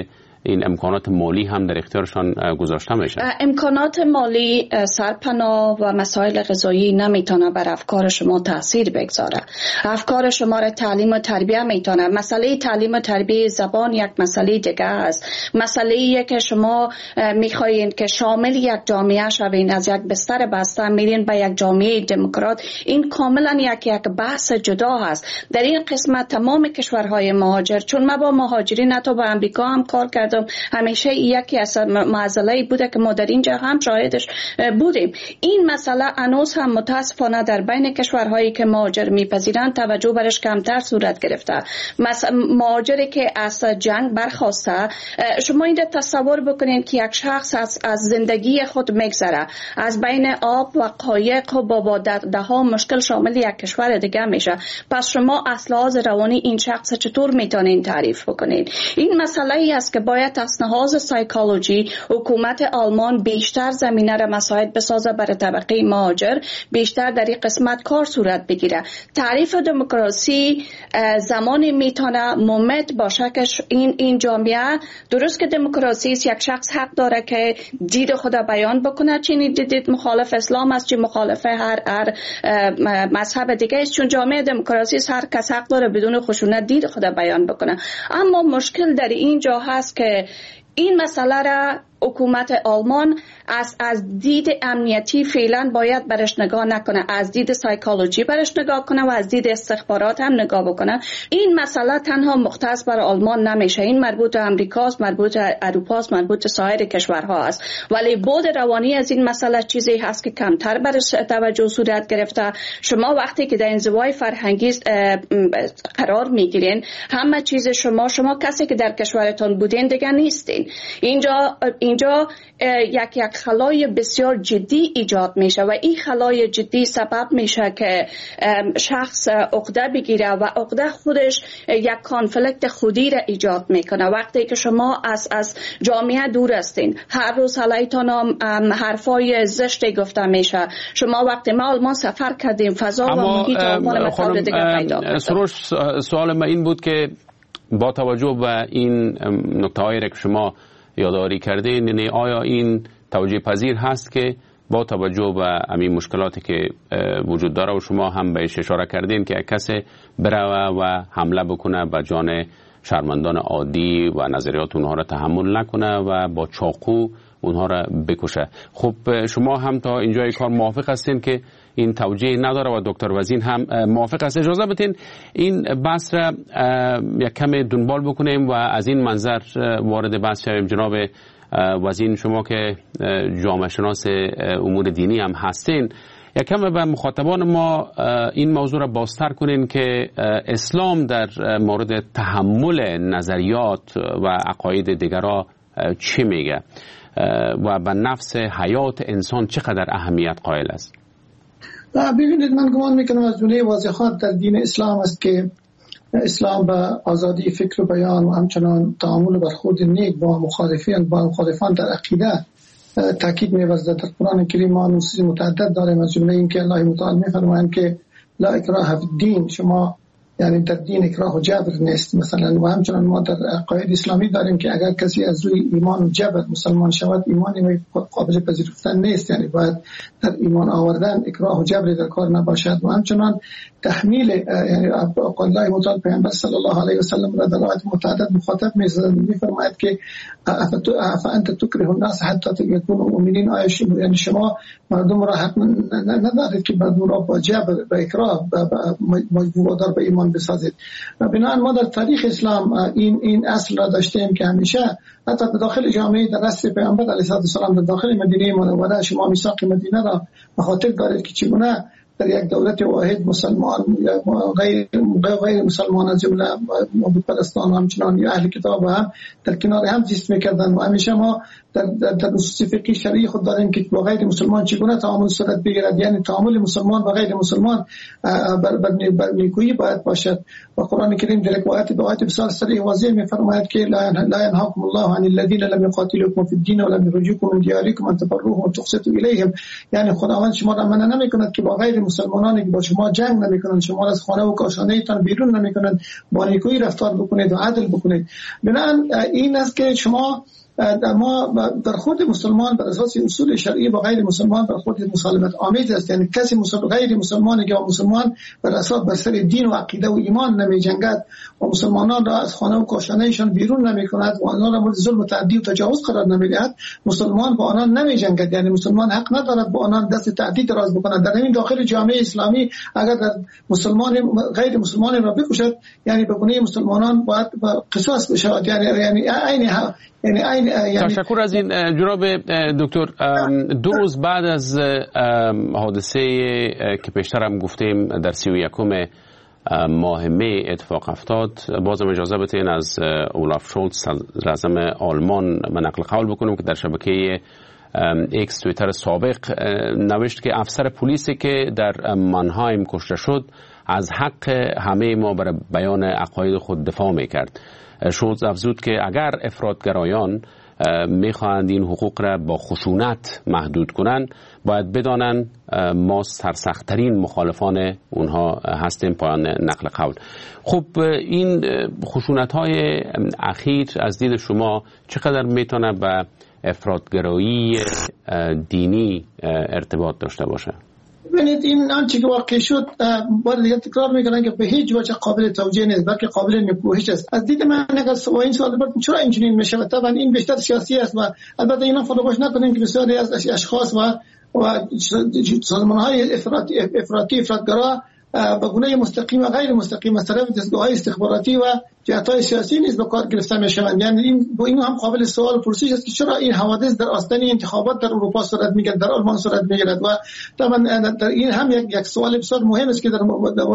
این امکانات مالی هم در اختیارشان گذاشته میشه. امکانات مالی، سرپناه و مسائل غذایی نمیتونه بر افکار شما تاثیر بگذاره. افکار شما را تعلیم و تربیه میتونه. مسئله تعلیم و تربیه زبان یک مسئله دیگه است. مسئله ای که شما میخواین که شامل یک جامعه شوین، از یک بستر بسته میرین به یک جامعه دموکرات، این کاملا یک یک بحث جدا هست. در این قسمت تمام کشورهای مهاجر، چون ما با مهاجرین حتی با امریکا هم کار کردم، همیشه یکی از معضله بوده که ما در اینجا هم شاهدش بودیم. این مسئله هنوز هم متاسفانه در بین کشورهایی که مهاجر میپذیرند توجه برش کمتر صورت گرفته. مهاجری که از جنگ برخواسته، شما این تصور بکنید که یک شخص از, از زندگی خود میگذره، از بین آب و قایق و با ده ها مشکل شامل یک کشور دیگه میشه. پس شما از لحاظ روانی این شخص چطور میتونین تعریف بکنید؟ این مسئله ای است که باید از لحاظ سایکولوژی حکومت آلمان بیشتر زمینه را مساعد بسازه برای طبقه مهاجر، بیشتر در این قسمت کار صورت بگیره. تعریف دموکراسی زمانی میتونه ممت باشه که این این جامعه، درست که دموکراسی است، یک شخص حق داره که دید خود بیان بکنه، چی دید مخالف اسلام است، چی مخالف هر هر مذهب دیگه است. چون جامعه دموکراسی است، هر کس حق داره بدون خشونت دید خود بیان بکنه. اما مشکل در اینجا هست که این مسئله را حکومت آلمان از از دید امنیتی فعلا باید برش نگاه نکنه، از دید سایکولوژی برش نگاه کنه و از دید استخبارات هم نگاه بکنه. این مسئله تنها مختص بر آلمان نمیشه، این مربوط به امریکاست، مربوط به اروپاست، مربوط به سایر کشورها است. ولی بود روانی از این مسئله چیزی هست که کمتر برش توجه صورت گرفته. شما وقتی که در انزوای فرهنگی قرار میگیرین، همه چیز شما شما کسی که در کشورتون بودین دیگه نیستین. اینجا اینجا یک یک خلای بسیار جدی ایجاد میشه و این خلای جدی سبب میشه که شخص عقده بگیره و عقده خودش یک کانفلیکت خودی را ایجاد میکنه. وقتی که شما از از جامعه دور هستین، هر روز علیتون حرفای زشتی گفته میشه. شما وقتی ما آلمان سفر کردیم، فضا و محیط آلمان مطابق دیگه پیدا کرد. سروش، سوال من این بود که با توجه به این نکته هایی که شما یادآوری کردین، یعنی آیا این توجه پذیر هست که با توجه به همین مشکلاتی که وجود داره و شما هم بهش اشاره کردین که کسی بره و حمله بکنه به جان شهروندان عادی و نظریات اونها را تحمل نکنه و با چاقو اونها را بکشه؟ خب شما هم تا اینجای کار موافق هستین که این توجیه نداره و دکتر وزین هم موافق است. اجازه بدین این بحث را یک کم دنبال بکنیم و از این منظر وارد بحث شویم. جناب وزین، شما که جامعه شناس امور دینی هم هستین، یک کم به مخاطبان ما این موضوع را بازتر کنین که اسلام در مورد تحمل نظریات و عقاید دیگران چی میگه و به نفس حیات انسان چقدر اهمیت قائل است؟ ببینید، من گمان میکنم از جمله واضحات در دین اسلام است که اسلام به آزادی فکر و بیان و همچنان تعامل و برخورد نیک با مخالفین با مخالفان در عقیده تاکید می‌ورزد. در قرآن کریم ما نصوص متعدد داریم، از جمله این که الله متعال می‌فرمایند که لا اکراه فی الدین، شما یعنی در دین اکراه و جبر نیست مثلا. و همچنان ما در عقاید اسلامی داریم که اگر کسی از روی ایمان و جبر مسلمان شود، ایمانی قابل پذیرفتن نیست، یعنی باید در ایمان آوردن اکراه و جبر در کار نباشد. و همچنان تحمیل، یعنی قول الله متعال پیامبر صلی الله علیه و سلم را در آیات متعدد مخاطب می‌فرماید که افانت تکره الناس حتی یکونوا مؤمنین، آیا یعنی شما مردم را حق ندارید که مردم را با جبر و اکراه مجبور دار به ایمان بسازید. و بنابراین ما در تاریخ اسلام این این اصل را داشتیم که همیشه حتی در داخل جامعه در عصر پیامبر علیه السلام در داخل مدینه منوره شما میثاق مدینه را به خاطر دارید که چگونه در یک دولت واحد مسلمان یا غیر غیر مسلمان از جمله معبود پرستان و همچنان یا اهل کتاب هم در کنار هم زیست میکردن. و همیشه ما در در نصوص فقهی شرعی خود داریم که با غیر مسلمان چگونه تعامل صورت بگیرد، یعنی تعامل مسلمان با غیر مسلمان بر بر نیکویی باید باشد. و قرآن کریم در یک آیت دو آیت بسیار صریح واضح می‌فرماید که لا ينهاكم الله عن الذين لم يقاتلوكم في الدين ولم يخرجوكم من دياركم ان تبروهم وتقسطوا اليهم، یعنی خداوند شما را منع نمی‌کند که با غیر مسلمانانی که با شما جنگ نمیکنن، شما از خانه و کاشانه ایتان بیرون نمیکنن، با نیکویی رفتار بکنید و عدل بکنید. بنابراین این است که شما ما در خود مسلمان بر اساس اصول شرعی با غیر مسلمان بر خود مسالمت آمیز است. یعنی کسی غیر مسلمانی که با مسلمان بر اساس بر سر دین و عقیده و ایمان نمی جنگد و مسلمانان را از خانه و کاشانه ایشان بیرون نمی کند و آنها را مورد ظلم و تعدی و تجاوز قرار نمی دهد، مسلمان با آنها نمی جنگد. یعنی مسلمان حق ندارد با آنها دست تهدید دراز بکند. در این داخل جامعه اسلامی اگر در مسلمان غیر مسلمان را بکشد، یعنی به گونه مسلمانان باید قصاص بشود. یعنی یعنی عین یعنی تشکر از این جناب دکتر. دو روز بعد از حادثه که پیشتر هم گفتیم در سی و یکم ماه می اتفاق افتاد، بازم اجازه بدین از اولاف شولتز صدر اعظم آلمان من نقل قول بکنم که در شبکه ایکس توییتر سابق نوشت که افسر پلیسی که در مانهایم کشته شد از حق همه ما برای بیان عقاید خود دفاع میکرد. شولتز افزود که اگر افراطگرایان میخواهند این حقوق را با خشونت محدود کنند، باید بدانند ما سرسخت‌ترین مخالفان اونها هستیم. پایان نقل قول. خب این خشونت‌های اخیر از دید شما چقدر میتونه به افراطگرایی دینی ارتباط داشته باشه؟ ببینید این آنچه که واقع شد بار دیگه تکرار میکنن که به هیچ وجه قابل توجیه نیست، بلکه قابل نکوهش است. از دید من اگر سوال این سوال بپرسیم چرا اینجوری میشه، طبعا این بیشتر سیاسی است و البته اینا فراموش نکنیم که بسیاری از اشخاص و و سازمان‌های افراطی افراطی افراطگرا به گونه مستقیم و غیر مستقیم از طرف دستگاه‌های استخباراتی و جهات‌های سیاسی نیز به کار گرفته میشوند. یعنی این با این هم قابل سوال پرسش است که چرا این حوادث در آستانه انتخابات در اروپا صورت میگیرد، در آلمان صورت میگیرد. و طبعا در این هم یک یک سوال بسیار مهم است که در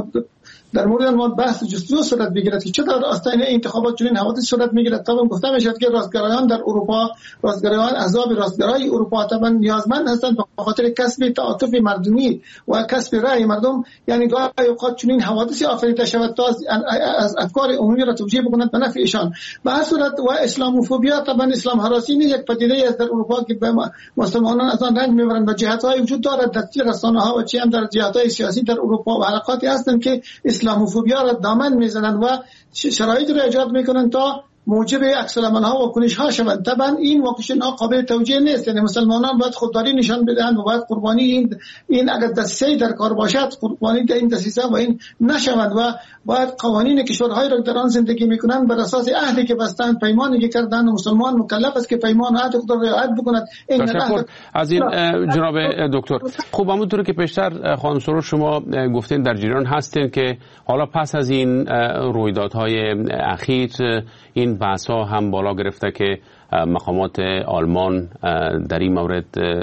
در مورد ما بحث جستجو صورت میگیرد که چرا در آستانه انتخابات چنین حوادث صورت میگیرد. طبعا گفته میشد که راستگرایان در اروپا، راستگرایان احزاب راستگرای اروپا طبعا نیازمند هستند به خاطر کسب تعاطف مردمی و کسب رأی مردم. یعنی گاهی اوقات چنین حوادثی آفریده شود تا از افکار عمومی را توجیه بکند به نفع ایشان. به هر صورت و اسلاموفوبیا طبعا اسلام هراسی نیز یک پدیده است در اروپا که به مسلمانان از آن رنج میبرند و جهت‌های وجود دارد در رسانه‌ها و چه هم در جهت‌های سیاسی در اروپا و حرکاتی هستند که اسلاموفوبیا را دامن میزنند و شرایط را ایجاد میکنند تا موجب عکس العمل‌ها و کنش‌ها شوند. طبعا این واقعا قابل توجیه نیست. یعنی مسلمانان باید خودداری نشان بدهند و باید قربانی این این اگر دسیسه در کار باشد قربانی در این دسیسه و این نشوند و باید قوانین کشورهای را در آن زندگی میکنند بر اساس عهدی که بستند، پیمانی که کردند و مسلمان مکلف است که پیمان و عهد خود را رعایت بکند. تشکر از این جناب دکتر. خوب همونطور که پیشتر خانم سرور شما گفتین در جریان هستین که حالا پس از این رویدادهای اخیر این بحث‌ها هم بالا گرفته که مقامات آلمان در این مورد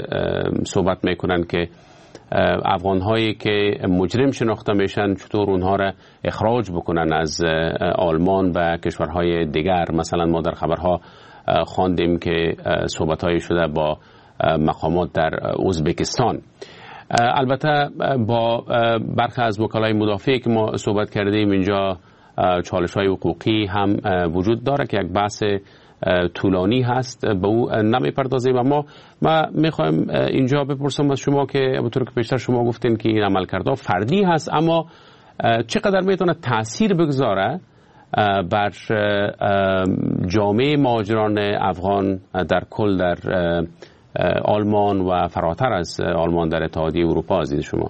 صحبت میکنن که افغان‌هایی که مجرم شناخته میشن چطور اونها را اخراج بکنن از آلمان و کشورهای دیگر. مثلا ما در خبرها خواندیم که صحبت‌هایی شده با مقامات در ازبکستان. البته با برخی از وکلای مدافع که ما صحبت کردیم اینجا چالش‌های حقوقی هم وجود داره که یک بحث طولانی هست، به او نمی‌پردازیم. اما ما می‌خوایم اینجا بپرسم از شما که همونطور که پیشتر شما گفتین که این عملکردها فردی هست، اما چقدر میتونه تأثیر بگذاره بر جامعه مهاجران افغان در کل در آلمان و فراتر از آلمان در اتحادیه اروپا از دید شما؟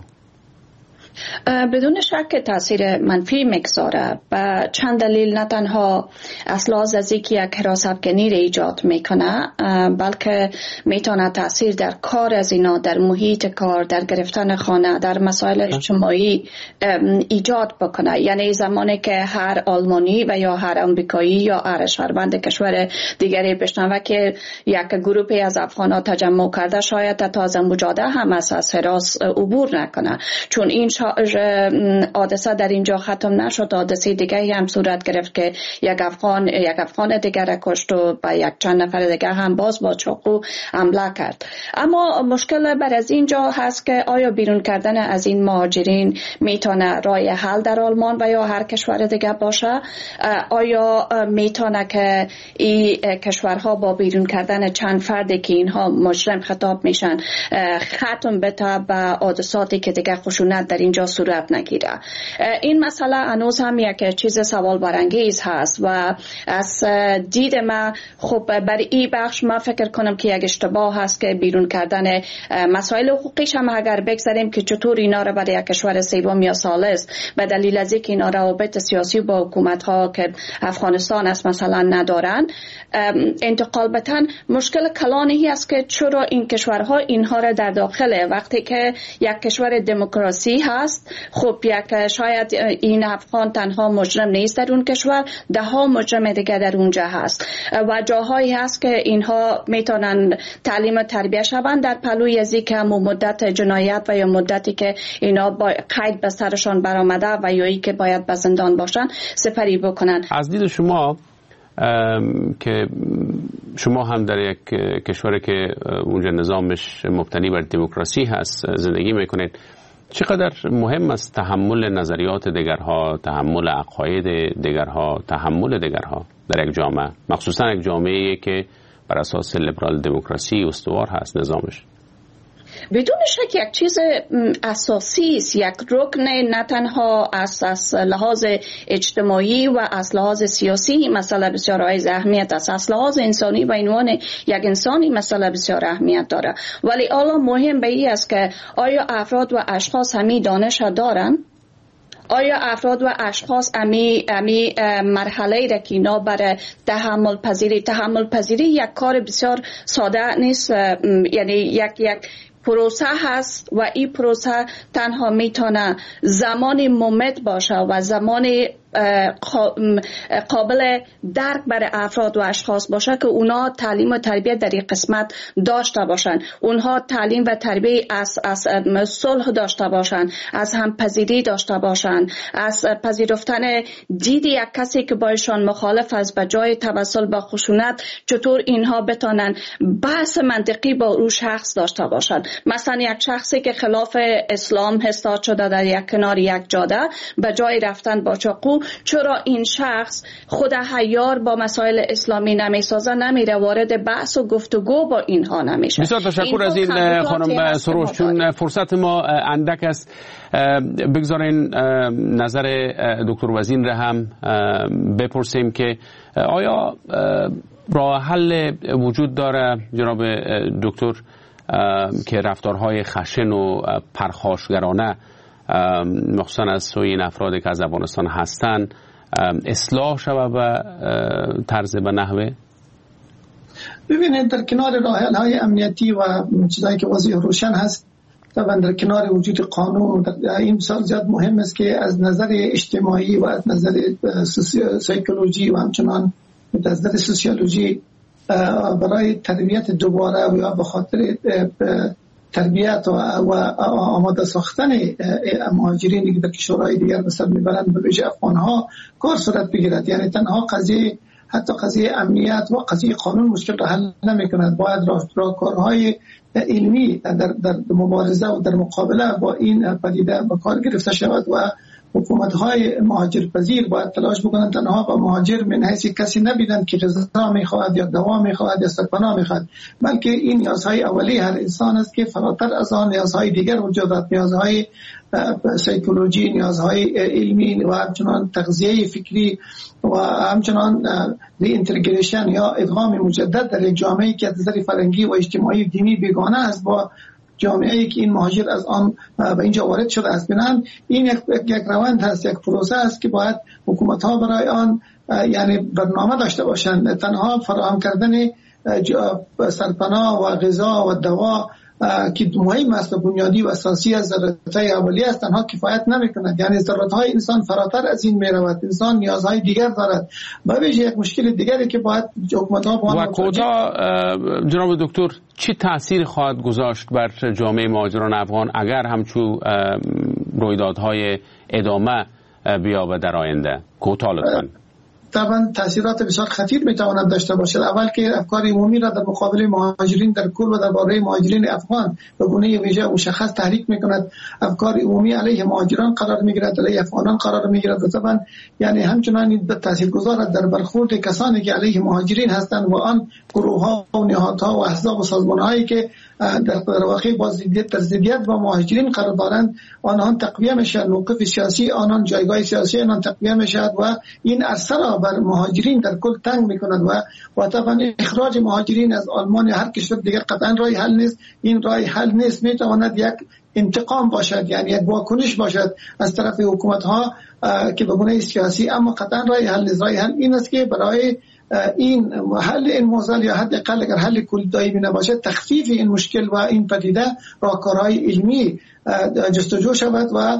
بدون شک تاثیر منفی میگذاره و چند دلیل. نه تنها اصلا از اینکه یک حراست‌افکنی را ایجاد میکنه، بلکه میتونه تاثیر در کار از اینا، در محیط کار، در گرفتن خانه، در مسائل اجتماعی ایجاد بکنه. یعنی زمانی که هر آلمانی و یا هر امریکایی یا هر شهروند کشور دیگری بشنوه که یک گروهی از افغان‌ها تجمع کرده، شاید تا از مجاده هم از حراس عبور نکنه، چون این حادثه در اینجا ختم نشد، حادثه دیگه هم صورت گرفت که یک افغان یک افغان دیگر کشت و با یک چند نفر دیگر هم باز با چاقو حمله کرد. اما مشکل بر از اینجا هست که آیا بیرون کردن از این مهاجرین میتونه راه حل در آلمان و یا هر کشور دیگه باشه؟ آیا میتونه که این کشورها با بیرون کردن چند فردی که اینها مجرم خطاب میشن ختم بته به حادثاتی که دیگه خشونت در اینجا صورت نگیره؟ این مسئله هنوز هم یک چیز سوال برانگیز هست و از دید ما خب بر این بخش ما فکر کنم که یک اشتباه هست که بیرون کردن مسائل حقوقیش هم اگر بگذاریم که چطور اینا را برای یک کشور سوم یا ثالث به دلیل از اینکه اینا روابط سیاسی با حکومت ها که افغانستان است مثلا ندارن انتقال بتن، مشکل کلانی است که چرا این کشورها اینها را در داخل وقتی که یک کشور دموکراسی هست، خب یک شاید این افغان تنها مجرم نیست در اون کشور، ده ها مجرم دیگه در اونجا هست و جاهایی هست که اینها میتونن تعلیم و تربیه شوند در پلوی از اینکه مدت جنایت و یا مدتی که اینا با قید به سرشان برآمده و یا ای که باید به زندان باشن سپری بکنن. از دید شما که شما هم در یک کشوری که اونجا نظامش مبتنی بر دموکراسی هست زندگی میکنید، چقدر مهم است تحمل نظریات دیگرها، تحمل عقاید دیگرها، تحمل دیگرها در یک جامعه، مخصوصا یک جامعه‌ای که بر اساس لیبرال دموکراسی استوار هست نظامش؟ بدون شک یک چیز اساسی است، یک رکن نه تنها از, از لحاظ اجتماعی و از لحاظ سیاسی مسئله بسیار عایز اهمیت است، از لحاظ انسانی و عنوان یک انسانی مسئله بسیار اهمیت داره. ولی حالا مهم به این است که آیا افراد و اشخاص همین دانش دارن؟ آیا افراد و اشخاص امی امی مرحله را که اینا برای تحمل پذیری تحمل پذیری یک کار بسیار ساده نیست، یعنی یک یک پروسه هست و این پروسه تنها میتونه زمان ممت باشه و زمان قابل درک برای افراد و اشخاص باشه که اونا تعلیم و تربیت در این قسمت داشته باشن، اونها تعلیم و تربیت از از صلح داشته باشن، از همپذیری داشته باشن، از پذیرفتن دید یک کسی که بایشان مخالف است به جای توسل به خشونت چطور اینها بتونن بحث منطقی با او شخص داشته باشن. مثلا یک شخصی که خلاف اسلام حساب شده در یک کنار یک جاده به جای رفتن با چاقو، چرا این شخص خود حیار با مسائل اسلامی نمیسازه، نمیره وارد بحث و گفتگو با اینها نمیشه؟ بسیار تشکر از این خانم سروش. چون فرصت ما اندک است بگذارین نظر دکتر وزین را هم بپرسیم که آیا راه حل وجود داره جناب دکتر که رفتارهای خشن و پرخاشگرانه مخصوصا از سوی این افرادی که از افغانستان هستند اصلاح شود به طرز به نحوه؟ ببینید در کنار راه حل های امنیتی و چیزایی که واضح روشن هست، طبعا در کنار وجود قانون در این بسیار زیاد مهم است که از نظر اجتماعی و از نظر سایکولوژی و همچنان از نظر سوسیولوژی برای تربیت دوباره و یا به خاطر تربیت و آماده ساختن مهاجرینی که در کشورهای دیگر به سر میبرند به ویژه افغانها کار صورت بگیرد. یعنی تنها قضیه حتی قضیه امنیت و قضیه قانون مشکل را حل نمی‌کند، باید راهکارهای علمی در در مبارزه و در مقابله با این پدیده به کار گرفته شود و حکومت‌های مهاجرپذیر باید تلاش بکنند تنها با مهاجر من حیث کسی نبینند که غذا می‌خواهد یا دوا می‌خواهد یا سکن می‌خواهد، بلکه این نیازهای اولیه هر انسان است که فراتر از آن نیازهای دیگر وجود دارد، نیازهای سایکولوژی، نیازهای علمی و همچنان تغذیه فکری و همچنان ری اینتگریشن یا ادغام مجدد در یک جامعه‌ای که از نظر فرهنگی و اجتماعی و دینی بیگانه است با جامعه‌ای که این مهاجر از آن به اینجا وارد شده است. بنابراین این یک یک روند هست، یک پروسه است که باید حکومت‌ها برای آن یعنی برنامه داشته باشند. تنها فراهم کردن سرپناه و غذا و دوا که مهم است و بنیادی و اساسی از ضرورت‌های اولیه است تنها کفایت نمی‌کند. یعنی ضرورت‌های انسان فراتر از این می‌رود، انسان نیازهای دیگر دارد. به ویژه یک مشکل دیگری که باید حکومت‌ها با آن و کجا جناب دکتر چه تأثیر خواهد گذاشت بر جامعه مهاجران افغان اگر همچون رویدادهای ادامه بیابه در آینده؟ کوتاه لطفاً. طبعا تاثیرات بسیار خطیر میتواند داشته باشد. اول که افکار عمومی را در مقابل مهاجرین در کل و درباره مهاجرین افغان به گونه ویژه و مشخص تحریک میکند. افکار عمومی علیه مهاجران قرار میگیرد، علیه افغانان قرار میگیرد و طبعا یعنی همچنان تاثیرگذار در برخورد کسانی که علیه مهاجرین هستند و آن گروه ها و نهادها و احزاب و سازمان هایی که در واقع با ضدیت در ضدیت با مهاجرین قرار دارند آنها تقویه میشن، موقف سیاسی آنان جایگاه سیاسی آنان تقویه میشد و این اثر را بر مهاجرین در کل تنگ میکند و و طبعا اخراج مهاجرین از آلمان یا هر کشور دیگر قطعا راه حل نیست. این راه حل نیست، میتواند یک انتقام باشد، یعنی یک واکنش باشد از طرف حکومت ها که به گونه سیاسی، اما قطعا راه حل نیست. راه حل این است که برای این حل این موضوع یا حداقل اگر حل کلی دائمی نباشد تخفیف این مشکل و این پدیده راهکارهای علمی جستجو شود و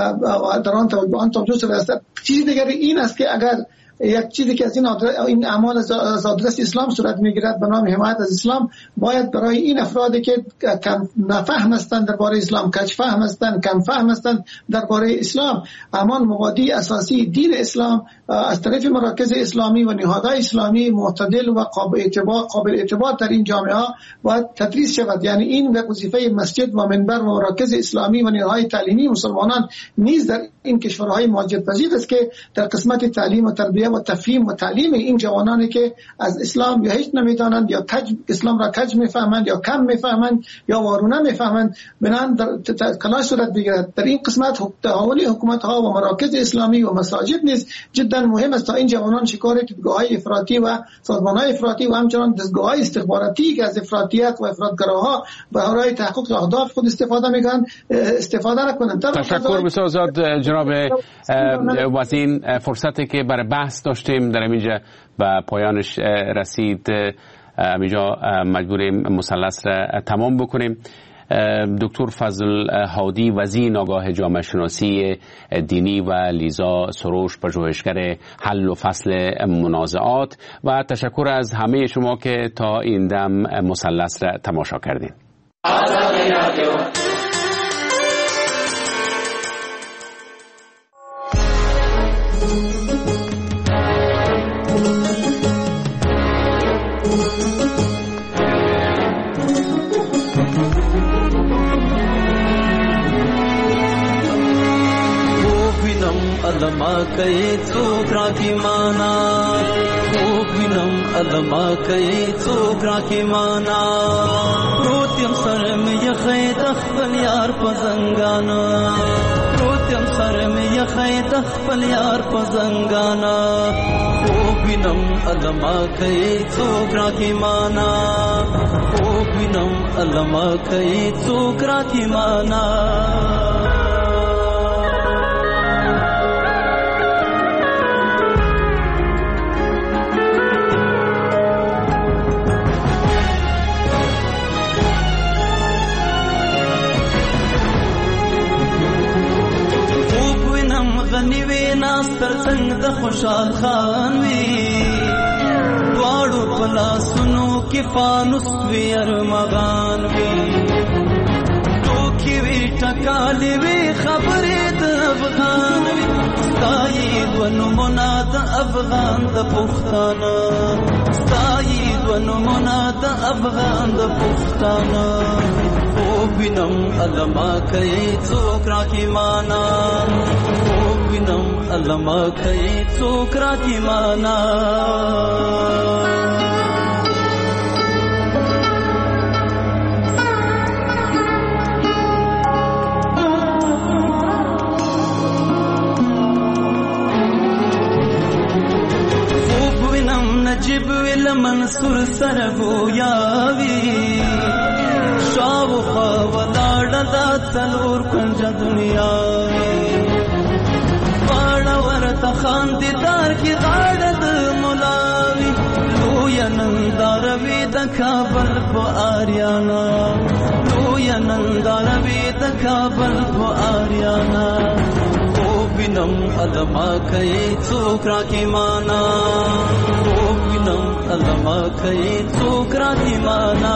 در آن توجه شده است. چیزی دیگر این است که اگر یک چیزی که از این این اعمال از آدرس اسلام صورت میگیرد به نام حمایت از اسلام، باید برای این افرادی که کم نفهم هستند درباره اسلام، کج فهم هستند، کم فهم هستند درباره اسلام، امان مبادی اساسی دین اسلام از طرف مراکز اسلامی و نهادهای اسلامی معتدل و قابل اعتبار قابل اعتبار در این جامعه ها باید تدریس شود. یعنی این وظیفه مسجد و منبر و مراکز اسلامی و نهادهای تعلیمی مسلمانان نیز در این کشورهای مهاجرپذیر است که در قسمت تعلیم و تربیت و تفهیم و تعلیم این جوانانی که از اسلام یا هیچ نمیدانند یا کج اسلام را کج میفهمند یا کم میفهمند یا وارونه میفهمند بنان در کلاش صورت بگیرد. در این قسمت تعاون حکومت ها و مراکز اسلامی و مساجد نیز جدا مهم است تا این جوانان شکار دیدگاه‌های افراطی و سازمان‌های افراطی و همچنان دستگاه‌های استخباراتی که از افراطیت و افراطگراها برای تحقق اهداف خود استفاده میکنند استفاده نکنند. تشکر بسیار زیاد جناب وزیر. فرصتی که برای بحث داشتیم در اینجا و پایانش رسید، اینجا مجبوریم مثلث را تمام بکنیم. دکتر فضل هادی وزیر آگاه جامعه شناسی دینی و لیزا سروش پژوهشگر حل و فصل منازعات و تشکر از همه شما که تا این دم مثلث را تماشا کردین. अलमा कई चोकरा की माना ओपिनम अलमा कई चोकरा की माना रोत्यम सर में यखे तखपल यार पजंगाना रोत्यम सर में यखे तखपल यार पजंगाना ओपिनम अलमा कई चोकरा की माना ओपिनम अलमा कई चोकरा की माना غنیوی ناستر څنګه د خوشحال خان وی دواړو پلاسونو کې فانوس وی ارمغان وی ټوکی وی ټکالې وی خبرې د افغان وی ستایید ونمونه د افغان د پښتانه ستایید ونمونه د افغان د پښتانه وینم علما کوي څوک راکې معنا وینم علما کوي څوک راکې معنا خوب وینم نجیب ویل منصور سره گویاوي شاوخوا ولاړه دا څلور کنجه دنیا واړه ورته خاندیدار کې غاړه د مولاوي لویه ننداروي د کابل په آریانا لویه ننداروي د کابل په آریانا او وینم علما کوي څوک راکې معنا او وینم علما کوي څوک راکې معنا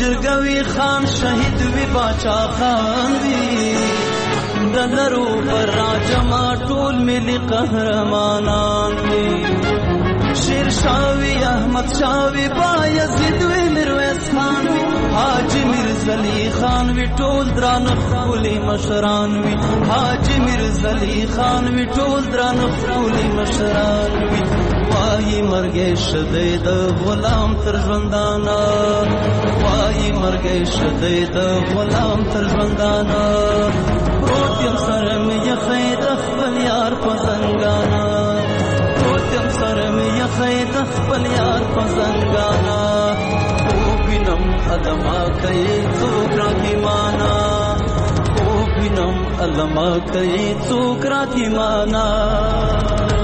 جرګوي خان شهید وي باچا خان وي د لرو پر راجما ټول ملي قهرمانان وي شیر شاوی احمد شاوی بایزید وی میرویس خان وی حاجی میرزلی خان وی ټول دران خولي مشران وی حاجی میرزلی خان وی ټول دران خولي مشران وی وای مرګ شدید غلام تر ژوندانا وای مرګ شدید غلام تر ژوندانا پروت یم سره مې خید خپل یار په زنګانا پروت یم سره مې خید خپل یار په زنګانا او بینم علما کوي څوک راکې مانا او بینم علما کوي څوک راکې مانا